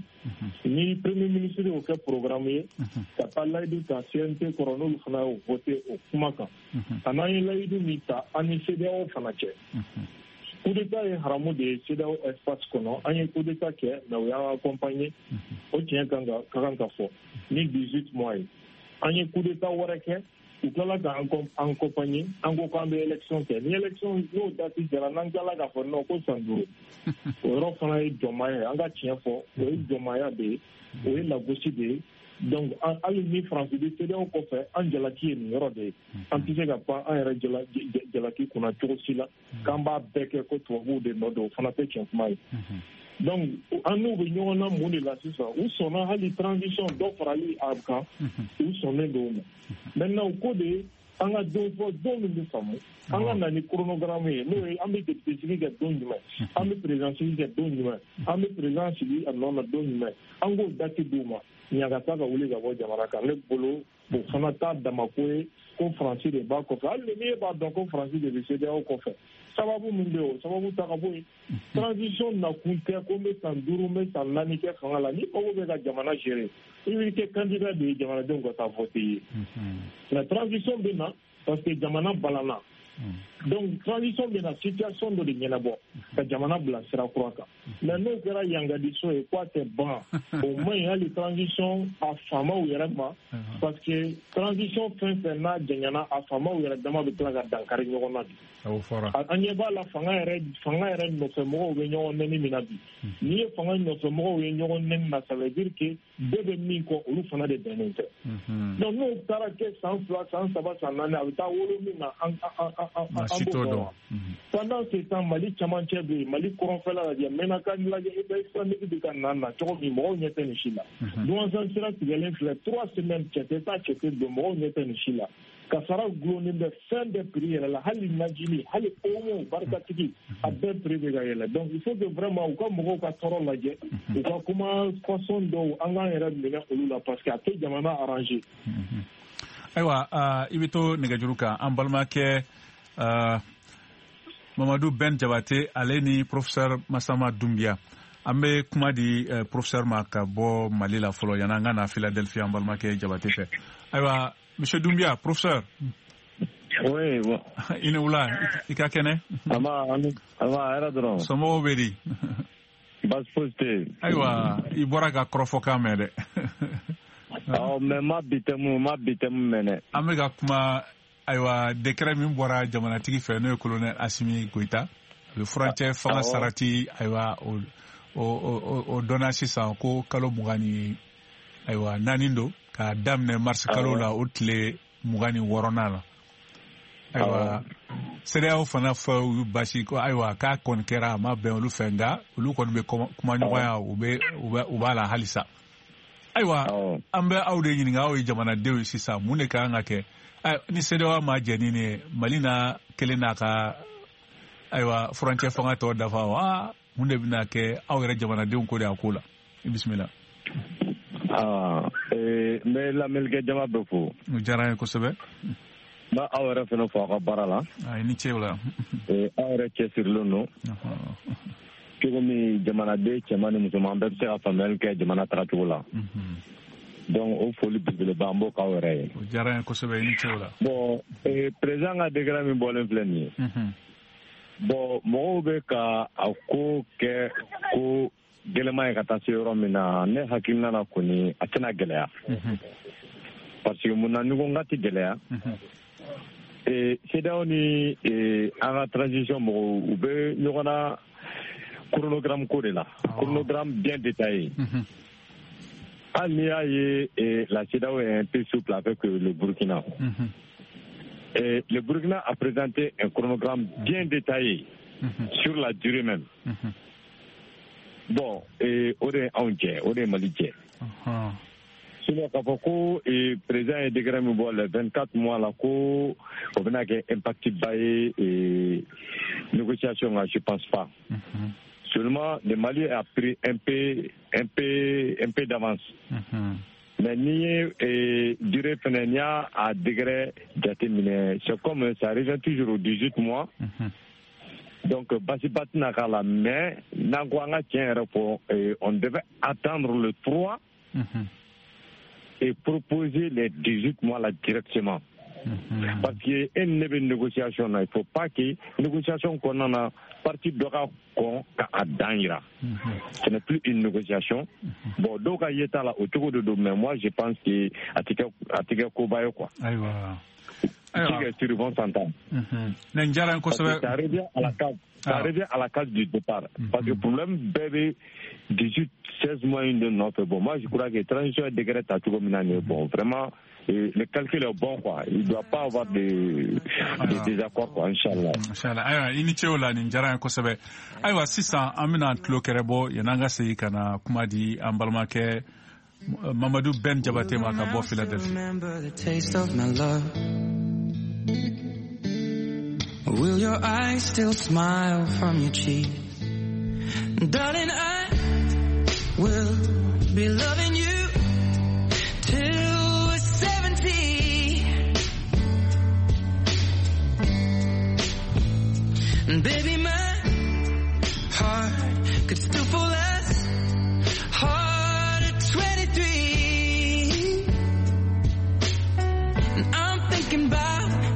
C: ni premier ministre y'o kɛ programme ye ka taa layidu ta CNT kɔrɔ n'olu fana y'o voté o kuma kan a n'an ye layidu min ta an ni CEDEAO fana cɛ coup d'état ye haramu de ye CEDEAO espace kɔnɔ an ye coup d'état kɛ mais o y'an accompagné o tiɲɛ ka kan ka fɔ ni 18 mois ye an ye coup d'état wɛrɛ kɛ u tilala k'an accompagné an ko k'an bɛ élection kɛ ni élection n'o date jara n'an tilala k'a fɔ non ko san 5 o yɔrɔ fana ye jɔnmaya ye an ka tiɲɛ fɔ o ye jɔnmaya de ye o ye lagosi de ye donc hali ni Faransi bɛ CEDEAO kɔfɛ an jalaki ye nin yɔrɔ de ye an tɛ se ka pan an yɛrɛ jalaki kunna cogo si la k'an b'a bɛɛ kɛ ko tubabuw de nɔ don o fana tɛ tiɲɛ kuma ye donc an n'u bɛ ɲɔgɔn na mun de la sisan u sɔnna hali transition dɔ farali a kan u sɔnnen don o ma maintenant o ko de ye an ka don fɔ don min bɛ faamu an ka na ni chronogramme ye n'o ye an bɛ député sigi kɛ don jumɛn an bɛ président sigi kɛ don jumɛn an bɛ président sigi a nɔ na don jumɛn an k'o date d'u ma ɲagata ka wuli ka bɔ jamana kan ne bolo o fana t'a damako ye ko Faransi de b'a kɔfɛ hali ni e b'a dɔn ko Faransi de bɛ CEDEAO kɔfɛ sababu min bɛ o sababu ta ka bɔ yen transition nakun tɛ ko n bɛ san 5 n bɛ san 4 kɛ fanga la ni mago bɛ ka jamana gérer i bɛ kɛ candidat de ye jamanadenw ka taa voter ye mais transition bɛ na parce que jamana balana donc transition bɛ na situation dɔ de ɲɛnabɔ ka jamana bila sira kura kan mais n'o kɛra yangadiso ye k'a tɛ ban o man ɲi hali transition a faamaw yɛrɛ ma parce que transition fɛn fɛn n'a janyana a faamaw yɛrɛ dama bɛ tila ka dankari ɲɔgɔn na bi an ɲɛ b'a la fanga yɛrɛ nɔfɛ mɔgɔw bɛ ɲɔgɔn nɛni min na bi n'i ye fanga nɔfɛ mɔgɔw ye ɲɔgɔn nɛni na ça veut dire que bɛɛ bɛ min kɔ olu fana de bɛnnen tɛ donc n'o taara kɛ san 2 san 3 san 4 a bɛ taa wolo min na an b'o dɔn pendant ce temps Mali camancɛ bɛ yen Mali kɔrɔnfɛla lajɛ Menaka lajɛ i bɛ islamique bɛ ka na cogo min mɔgɔw ɲɛ tɛ nin si la Duwanzan sira tigɛlen filɛ 3 semaines cɛ tɛ taa cɛ tɛ don mɔgɔw ɲɛ tɛ nin si la kasara gulonnen bɛ fɛn bɛɛ prix yɛlɛ la hali najini hali omo barikatigi a bɛɛ prix bɛ ka yɛlɛ donc il faut que vraiment u ka mɔgɔw ka tɔɔrɔ lajɛ u ka kuma façon dɔw an k'an yɛrɛ minɛ olu la parce que a tɛ jamana arranger
D: ayiwa i bɛ to nɛgɛjuru kan an balimakɛ Mamadou Ben Jabate ale ni professeur Massama Doumbia an bɛ kuma di professeur ma ka bɔ Mali la fɔlɔ yanni an ka na Philadelphie an balimakɛ Jabate fɛ ayiwa monsieur Doumbia professeur
I: oui bon
D: i ni wula i ka kɛnɛ
I: ama hɛrɛ dɔrɔn
D: somɔgɔw bɛ di
I: baasi foyi tɛ yen
D: ayiwa i bɔra ka kɔrɔfɔkan mɛn dɛ
I: mais ma bi tɛ mun mɛn dɛ
D: an bɛ ka kuma ayiwa décret min bɔra jamanatigi fɛ n'o ye colonel Asimi Goïta a bɛ furancɛ fanga sarati ayiwa o dɔnna sisan ko kalo 20 ayiwa 4 don k'a daminɛ mars kalo la o tile 26nan la ayiwa CEDEAO fana fɛ u y'u basi ko ayiwa k'a kɔni kɛra a ma bɛn olu fɛ nka olu kɔni bɛ kuma ɲɔgɔnya u b'a la halisa ayiwa an bɛ aw de ɲininka aw ye jamanadenw ye sisan mun de kan ka kɛ ni CEDEAO ma jɛ ni ne Mali na kelen n'a ka ayiwa furancɛ fanga tɔ dafa wa mun de bɛna kɛ aw yɛrɛ jamanadenw ko de a ko la i bisimila.
I: n bɛ lamɛnnikɛ jama bɛɛ fo.
D: o diyara n ye kosɛbɛ.
I: n bɛ aw yɛrɛ fana fɔ aw ka baara la.
D: i ni ce o la.
I: aw yɛrɛ cɛsirilen don. cogo min jamanaden cɛman ni musoman bɛɛ bɛ se ka faamuyali kɛ jamana tagacogo la. donc o foli belebeleba an b'o k'aw yɛrɛ ye.
D: o diyara n ye kosɛbɛ i ni ce o la.
I: bon président ka décret min bɔlen filɛ nin ye. bon mɔgɔw bɛ ka a ko kɛ ko gɛlɛman ye ka taa se yɔrɔ min na ne hakilina na kɔni a tɛna gɛlɛya. parce que mun na ni ko n ka tɛ gɛlɛya CEDEAO ni an ka transition mɔgɔw u bɛ ɲɔgɔn na chronogramme ko de la, chronogramme bien détaillé. Hali n'i y'a ye la CEDEAO est un peu souple avec le Burkina. Le Burkina a présenté un chronogramme bien détaillé sur la durée même. Bon, o de anw cɛ, o de Mali cɛ. Sinon k'a fɔ ko président ye décret min bɔ les 24 mois la ko o bɛna kɛ impact ba ye négociation na, je pense pas. Seulement le Mali a pris un peu d'avance. Mais n'i ye durée fɛnɛ n'i y'a a degré jateminɛ, c'est comme ça revient toujours aux 18 mois. Donc basiba tɛna k'a la, mais n'an ko an ka tiɲɛ yɛrɛ fɔ, on devait attendre le 3 et proposer les 18 mois là directement. Parce que une négociation là, il faut pas que négociation qu'on en a partie de qu'on a danira. Ce n'est plus une négociation. Bon, donc il est là autour de nous, mais moi je pense que atika kobayo quoi.
D: Aywa.
I: Sur vont s'entendre. Ça revient à la case. Ça revient à la case du départ. Parce que le problème, bébé, 18-16 mois de notre bon. Moi, je crois que transition et décret à tout comme bon. Vraiment, le calcul est bon, quoi. Il ne doit pas avoir des désaccords, quoi, Inch'Allah.
D: Inch'Allah. Aywa, initié la ninjara ko sabe. Aywa, sisa amina tlokerebo yananga se kana kuma di ambalmake Mamadou Ben Diabaté Makabo Philadelphie.
J: Will your eyes still smile from your cheeks? Darling, I will be loving you till we're 70. And baby, my heart could still fall as hard at 23. And I'm thinking about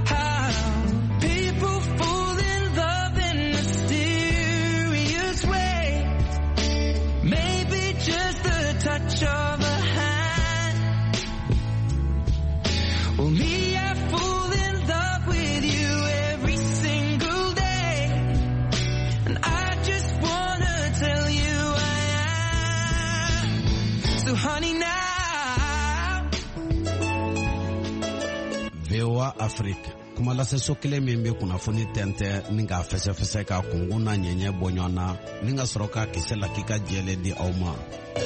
K: Afrique kuma lase so kelen min bɛ kunnafoni tɛntɛ ni k'a fɛsɛfɛsɛ ka kungun na ɲɛɲɛ bɔ ɲɔgɔn na ni ka sɔrɔ ka kisɛ la k'i ka jɛlen di aw ma.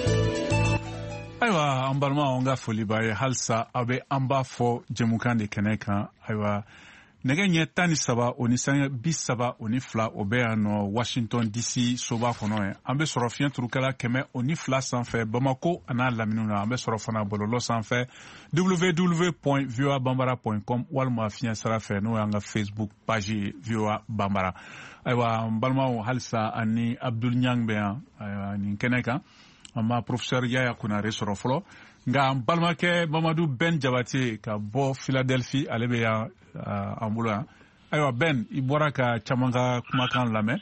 D: Ayiwa an balima an ka foli b'a ye halisa aw bɛ an b'a fɔ jɛmukan de kɛnɛ kan. Ayiwa nɛgɛ ɲɛ 13 o ni sanɲɛ 32 o bɛ yan nɔ Washington DC soba kɔnɔ ye. An bɛ sɔrɔ fiɲɛ turukɛla 102 sanfɛ Bamako a n'a laminiw na. An bɛ sɔrɔ fana bɔlɔlɔ sanfɛ www.voabambara.com walima fiɲɛ sira fɛ n'o y'an ka Facebook page VOA Bambara. Ayiwa an balimaw halisa ani Abdul Nyang bɛ yan nin kɛnɛ kan. An ma professeur Yaya Kunare sɔrɔ fɔlɔ. Nka an balimakɛ Mamadou Ben Diabaté ka bɔ Philadelphie ale bɛ yan an bolo yan. Ayiwa Ben, i bɔra ka caman ka kumakan lamɛn.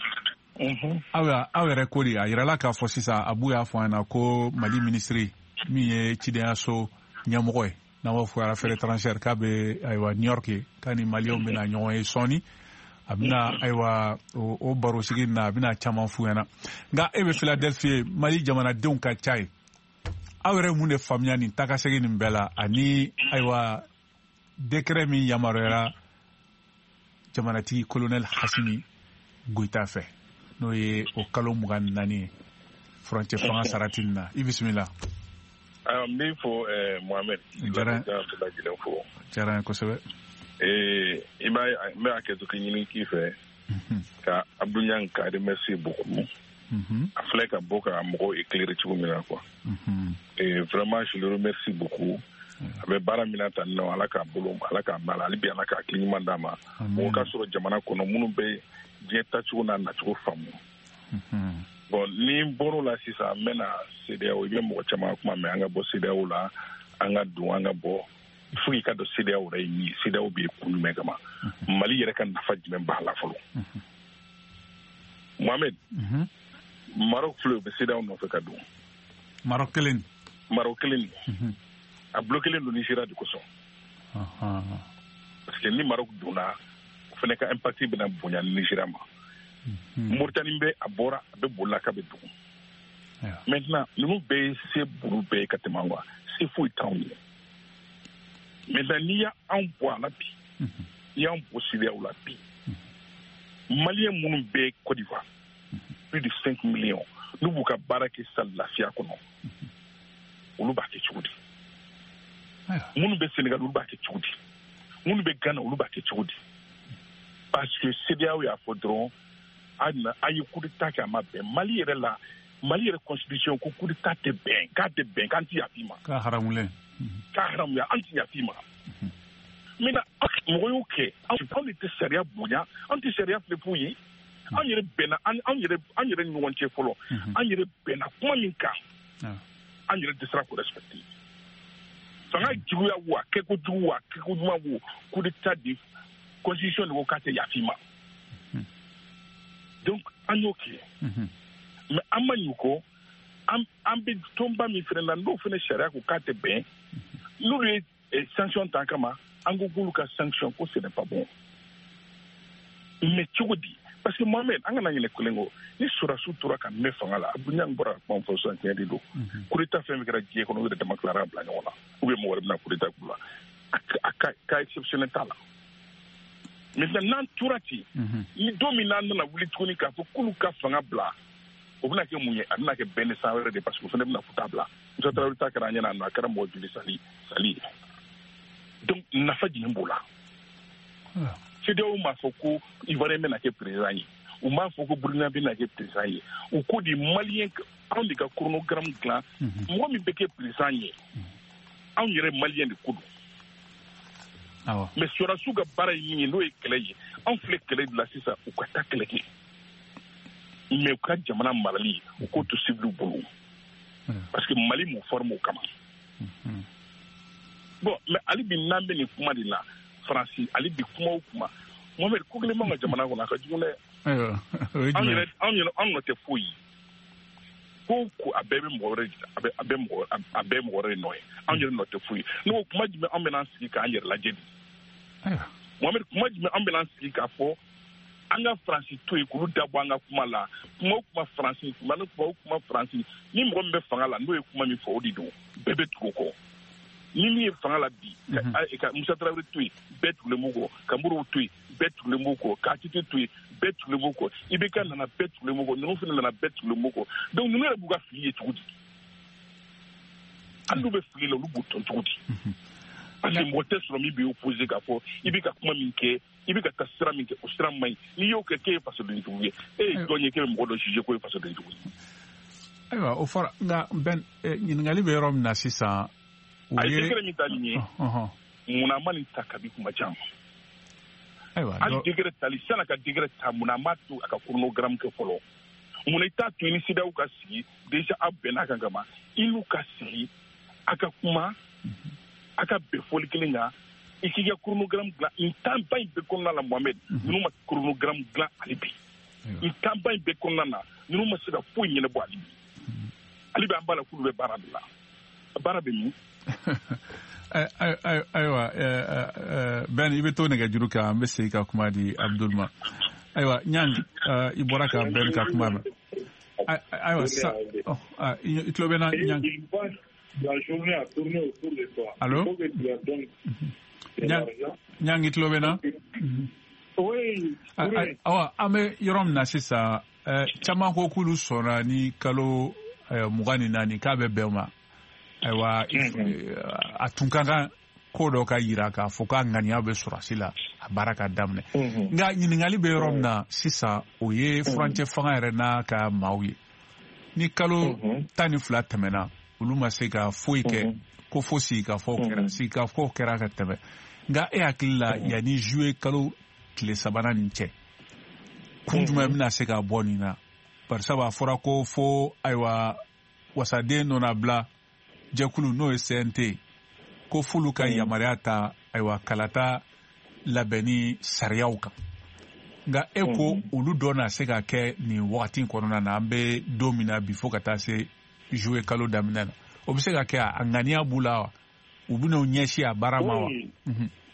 D: Aw yɛrɛ ko de a yirala k'a fɔ sisan Abu y'a fɔ an na ko Mali ministre min ye cidenyaso ɲɛmɔgɔ ye n'an b'a fɔ affaires étrangères k'a bɛ ayiwa New York ye k'a ni Maliens bɛna ɲɔgɔn ye sɔɔni a bɛna ayiwa o baro sigi na a bɛna caman f'u ɲɛna nka e bɛ Philadelphie Mali jamanadenw ka ca ye aw yɛrɛ mun de faamuya nin takasegin nin bɛɛ la ani ayiwa décret min yamaruyara jamanatigi colonel Hasimi Goïta fɛ n'o ye o kalo 24 ye frontière fanga saratin na i bisimila.
L: N b'i fo Mohamed.
D: Diyara n kosɛbɛ.
L: I b'a ye n bɛ hakɛto kɛ ɲini k'i fɛ ka Abdou Niang ka remercier beaucoup. A filɛ ka bɔ ka mɔgɔw éclairer cogo min na quoi. Vraiment je le remercie beaucoup. A bɛ baara min na tan nɔ Ala k'a bolo Ala k'a bala hali bi Ala k'a hakili ɲuman d'a ma. Mɔgɔ ka sɔrɔ jamana kɔnɔ minnu bɛ diɲɛ tacogo n'a nacogo faamu. Bon ni n bɔr'o la sisan n bɛna CEDEAO i bɛ mɔgɔ caman kuma mɛn an ka bɔ CEDEAO la an ka don an ka bɔ fo k'i ka dɔn CEDEAO yɛrɛ ye min ye CEDEAO bɛ kun jumɛn kama Mali yɛrɛ ka nafa jumɛn b'a la fɔlɔ. Mohamed Maroc filɛ u bɛ CEDEAO nɔfɛ ka don.
D: Maroc kelen
L: a bloqué don Nigéria de kosɔn. parce que ni Maroc donna o fana ka impact bɛna bonya Nigeria ma Mauritanie bɛ a bɔra a bɛ bolila k'a bɛ dugu maintenant ninnu bɛɛ ye se buru bɛɛ ye ka tɛmɛ an kan se foyi t'anw ye maintenant n'i y'anw bɔ a la bi n'i y'anw bɔ CEDEAO la bi Maliens minnu bɛ Côte d'Ivoire plus de 5 millions n'u b'u ka baara kɛ sa lafiya kɔnɔ olu b'a kɛ cogo di minnu bɛ Sénégal olu b'a kɛ cogo di minnu bɛ Ghana olu b'a kɛ cogo di parce que CEDEAO y'a fɔ dɔrɔn a ye coup d'état kɛ a ma bɛn Mali yɛrɛ constitution ko coup d'état tɛ bɛn k'a tɛ bɛn k'an tɛ yafi ma k'a haramuya an tɛ yafi ma maintenant mɔgɔ y'o kɛ anw de tɛ sariya bonya an tɛ sariya filɛ f'u ye an yɛrɛ bɛnna an yɛrɛ ɲɔgɔn cɛ fɔlɔ an yɛrɛ bɛnna kuma min kan an yɛrɛ dɛsɛra k'o respecter fanga juguya wo a kɛko jugu wo a kɛko ɲuman wo coup d'état de constitution de ko k'a tɛ yafi ma donc an y'o kɛ mais an ma ɲu kɔ an bɛ tɔnba min fana na n'o fana sariya ko k'a tɛ bɛn n'olu ye sanction ta kama an ko k'olu ka sanction ko ce n'est pas bon mais cogo di parce que Mohamed an kana ɲinɛ kelen kɔ ni sɔrɔdasiw tora ka mɛn fanga la Abdou bɔra ka kuma fɔ sisan tiɲɛ de don coup d'état fɛn fɛn kɛra diɲɛ kɔnɔ o yɛrɛ dama tilara bila ɲɔgɔn na ou bien mɔgɔ wɛrɛ bɛna coup d'état k'u la a ka exceptionnel t'a la maintenant n'an tora ten ni don min n'an nana wuli tuguni k'a fɔ k'olu ka fanga bila o bɛna kɛ mun ye a bɛna kɛ bɛn ni san wɛrɛ de parce que o fana bɛna futa bila Musa Tarawele ta kɛra an ɲɛna a kɛra mɔgɔ joli sali ye donc nafa jumɛn b'o la CEDEAO m'a fɔ ko Ivoirien bɛna kɛ président ye u m'a fɔ ko Burkina bɛna kɛ président ye u ko di Malien anw de ka chronogramme dilan mɔgɔ min bɛ kɛ président ye anw yɛrɛ Malien de ko don mais sɔrɔdasiw ka baara ye min ye n'o ye kɛlɛ ye anw filɛ kɛlɛ de la sisan u ka taa kɛlɛ kɛ mais u ka jamana marali u k'o to civil bolo parce que Mali m'u forme o kama bon mais ali bi n'an bɛ nin kuma de la Faransi ali bi kuma o kuma Mohamed ko kelen man ka jamana kɔnɔ a ka jugu dɛ anw nɔ tɛ foyi ko a bɛɛ bɛ mɔgɔ wɛrɛ a bɛɛ mɔgɔ wɛrɛ nɔ ye anw yɛrɛ nɔ tɛ foyi n'o kuma jumɛn an bɛna an sigi k'an yɛrɛ lajɛ de Mohamed kuma jumɛn an bɛna an sigi k'a fɔ an ka Faransi to yen k'olu dabɔ an ka kuma la kuma o kuma Faransi kuma o kuma Faransi ni mɔgɔ min bɛ fanga la n'o ye kuma min fɔ o de don bɛɛ bɛ tugu o kɔ ni min ye fanga la bi ka Musa Tarawele to yen bɛɛ tugulen b'o kɔ ka Modibo to yen bɛɛ tugulen b'o kɔ ka Tite to yen bɛɛ tugulen b'o kɔ IBK nana bɛɛ tugulen b'o kɔ ninnu fana nana bɛɛ tugulen b'o kɔ donc ninnu yɛrɛ b'u ka fili ye cogo di an n'u bɛ fili la olu b'u tɔn cogo di parce que mɔgɔ tɛ sɔrɔ min bɛ opposé k'a fɔ i bɛ ka kuma min kɛ i bɛ ka taa sira min kɛ o sira man ɲi n'i y'o kɛ k'e ye fasoden jugu ye e ye jɔn ye k'e bɛ mɔgɔ dɔ juger k'o ye fasoden jugu ye.
D: ayiwa o fɔra nka bɛn ɲininkali bɛ yɔrɔ min na sisan.
L: a ye degré min ta nin ye munna a ma nin ta kabi kuma caman. ayiwa hali degré tali san'a ka degré ta munna a ma to a ka chronogramme kɛ fɔlɔ munna i t'a to ni CEDEAO ka sigi déjà a bɛnna kan ka ban i n'u ka sigi a ka kuma a ka bɛn fɔli kelen kan i k'i ka chronogramme dilan nin temps ba in bɛɛ kɔnɔna la Mohamed ninnu ma chronogramme dilan hali bi nin temps ba in bɛɛ kɔnɔna na ninnu ma se ka foyi ɲɛnabɔ hali bi hali bi an b'a la k'olu bɛ baara de la baara bɛ min.
D: ayiwa Ben i bɛ to nɛgɛjuru kan an bɛ segin ka kuma di Abdul ma ayiwa Nyang i bɔra ka Ben ka kuma mɛn ayiwa sa i tulo bɛ na Nyang.
C: La journée a tourné autour de toi.
D: Allô?
C: Il faut que tu leur donnes de l'argent.
D: Nyang i tulo bɛ na?
C: Oui.
D: Awa an bɛ yɔrɔ min na sisan caman ko k'olu sɔnna ni kalo 24 k'a bɛ bɛn o ma ayiwa a tun ka kan ko dɔ ka yira k'a fɔ k'a ŋaniya bɛ sɔrɔsi la a baara ka daminɛ nka ɲininkali bɛ yɔrɔ min na sisan o ye furancɛ fanga yɛrɛ n'a ka maaw ye ni kalo 12 tɛmɛna olu ma se ka foyi kɛ ko fo sigi ka fɔ kɛra sigi ka fɔ kɛra ka tɛmɛ nka e hakili la yanni juillet kalo tile 3 nin cɛ kun jumɛn bɛna se ka bɔ nin na barisa a fɔra ko fo ayiwa wasaden nɔna bila jɛkulu n'o ye CNT ko f'olu ka yamaruya ta ayiwa kalata labɛnni sariyaw kan nka e ko olu dɔ na se ka kɛ nin wagati kɔnɔna na an bɛ don min na bi fo ka taa se juillet kalo daminɛ na o bɛ se ka kɛ a ŋaniya b'u la wa u bɛna ɲɛsin a baara ma wa.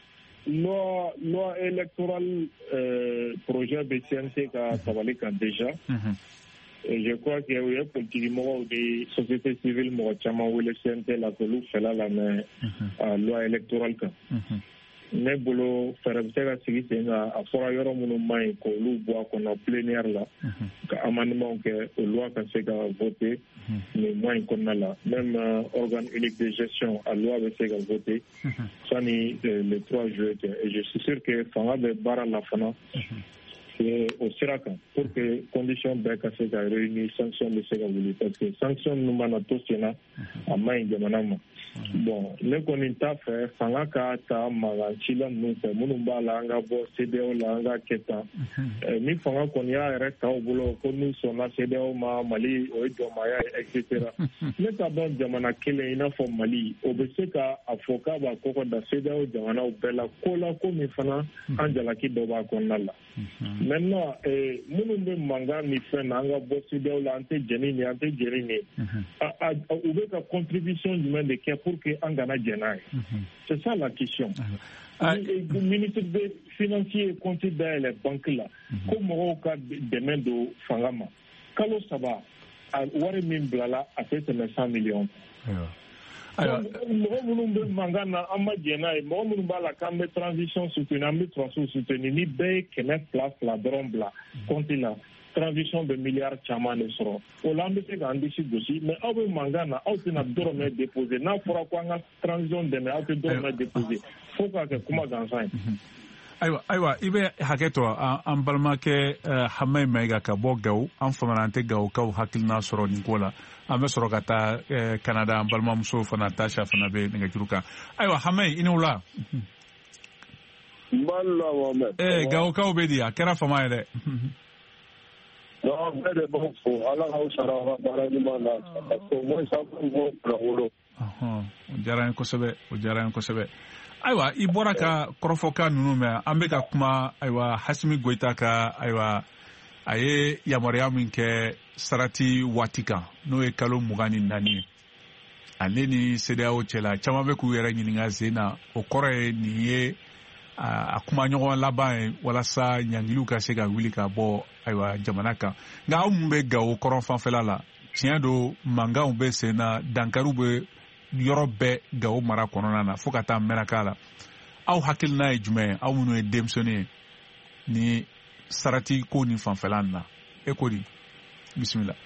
C: loi électorale projet de CNC ka tabali kan déjà. Et je crois qu'il y a politiquement des sociétés civiles mo chama wele CNC la ko lu fela la mais loi électorale ka. Ne bolo ferabtega sigi senga a fora yoro munu mai ko lu bo ko na plénière la ka amendement que loi ka se ga voter mais moins qu'on a là même organe unique de gestion à loi va se ga voter ça ni le 3 juillet et je suis sûr que fanga de bara la fana c'est au Siraka pour que conditions bien ka se ga réunir sanction de se ga voter parce que sanction nous mana to sena a mai de manama. Bon, le konita fait fanga ka ta magachila nupe munumba la anga bo CDO la anga keta ni fanga konya reka obulo konu sona CDO ma Mali o maya etc. Ne ta bon jamana kele ina fo Mali obeseka afoka ba koko da CDO jamana obela kola ko mi fana anjala ki do ba konala. Maintenant munumbe manga mi fena anga bo CDO la ante jenini a ubeka contribution du même de pour que Angana Djenaï. C'est ça la question. Le ministre des Financiers considère les banques là comme au cas de main de Fangama. Kalo Saba, à Waremin Blala, a fait 100 millions. Moi, Mangana, Amma Djenaï, moi, la Cambe transition soutenue, transition soutenue, ni Bay, Kenneth Place, la Drombla, continent. Transition de milliards chaman ne seront. Hollande c'est un décide aussi, mais au Mangana, au Sénat dormait déposé. N'a pas quoi transition de mais au dormait déposé. Faut que comment dans ça.
D: Aywa ibe haketo an balma ke hamay mega ka bogaw an famarante gaw kaw hakilna soro ninkola an be soro kata Canada an balma muso fana tasha fana be nga juruka aywa hamay inula
I: Malla wa
D: gaw kaw be dia kera fama ere
I: non bede bon fo ala ha usara barani mana so mo sa ko pro
D: jaran ko sebe aywa i bɔra ka kɔrɔfɔkan ninnu mɛn an bɛ ka kuma aywa Hasimi Goyita ka aywa a ye yamaruya min kɛ sarati waati kan n'o ye kalo 24 ye ale ni CEDEAO cɛla caman bɛ k'u yɛrɛ ɲininka sen na o kɔrɔ ye nin ye a kuma ɲɔgɔn laban ye walasa ɲangiliw ka se ka wuli ka bɔ aywa jamana kan nka aw mun bɛ Gawo kɔrɔn fanfɛla la tiɲɛ don mankanw bɛ sen na dankariw bɛ yɔrɔ bɛɛ Gawo mara kɔnɔna na fo ka taa mɛnaka la aw hakilina ye jumɛn ye aw minnu ye denmisɛnnin ye ni sarati ko ni fanfɛla na e ko di bisimila.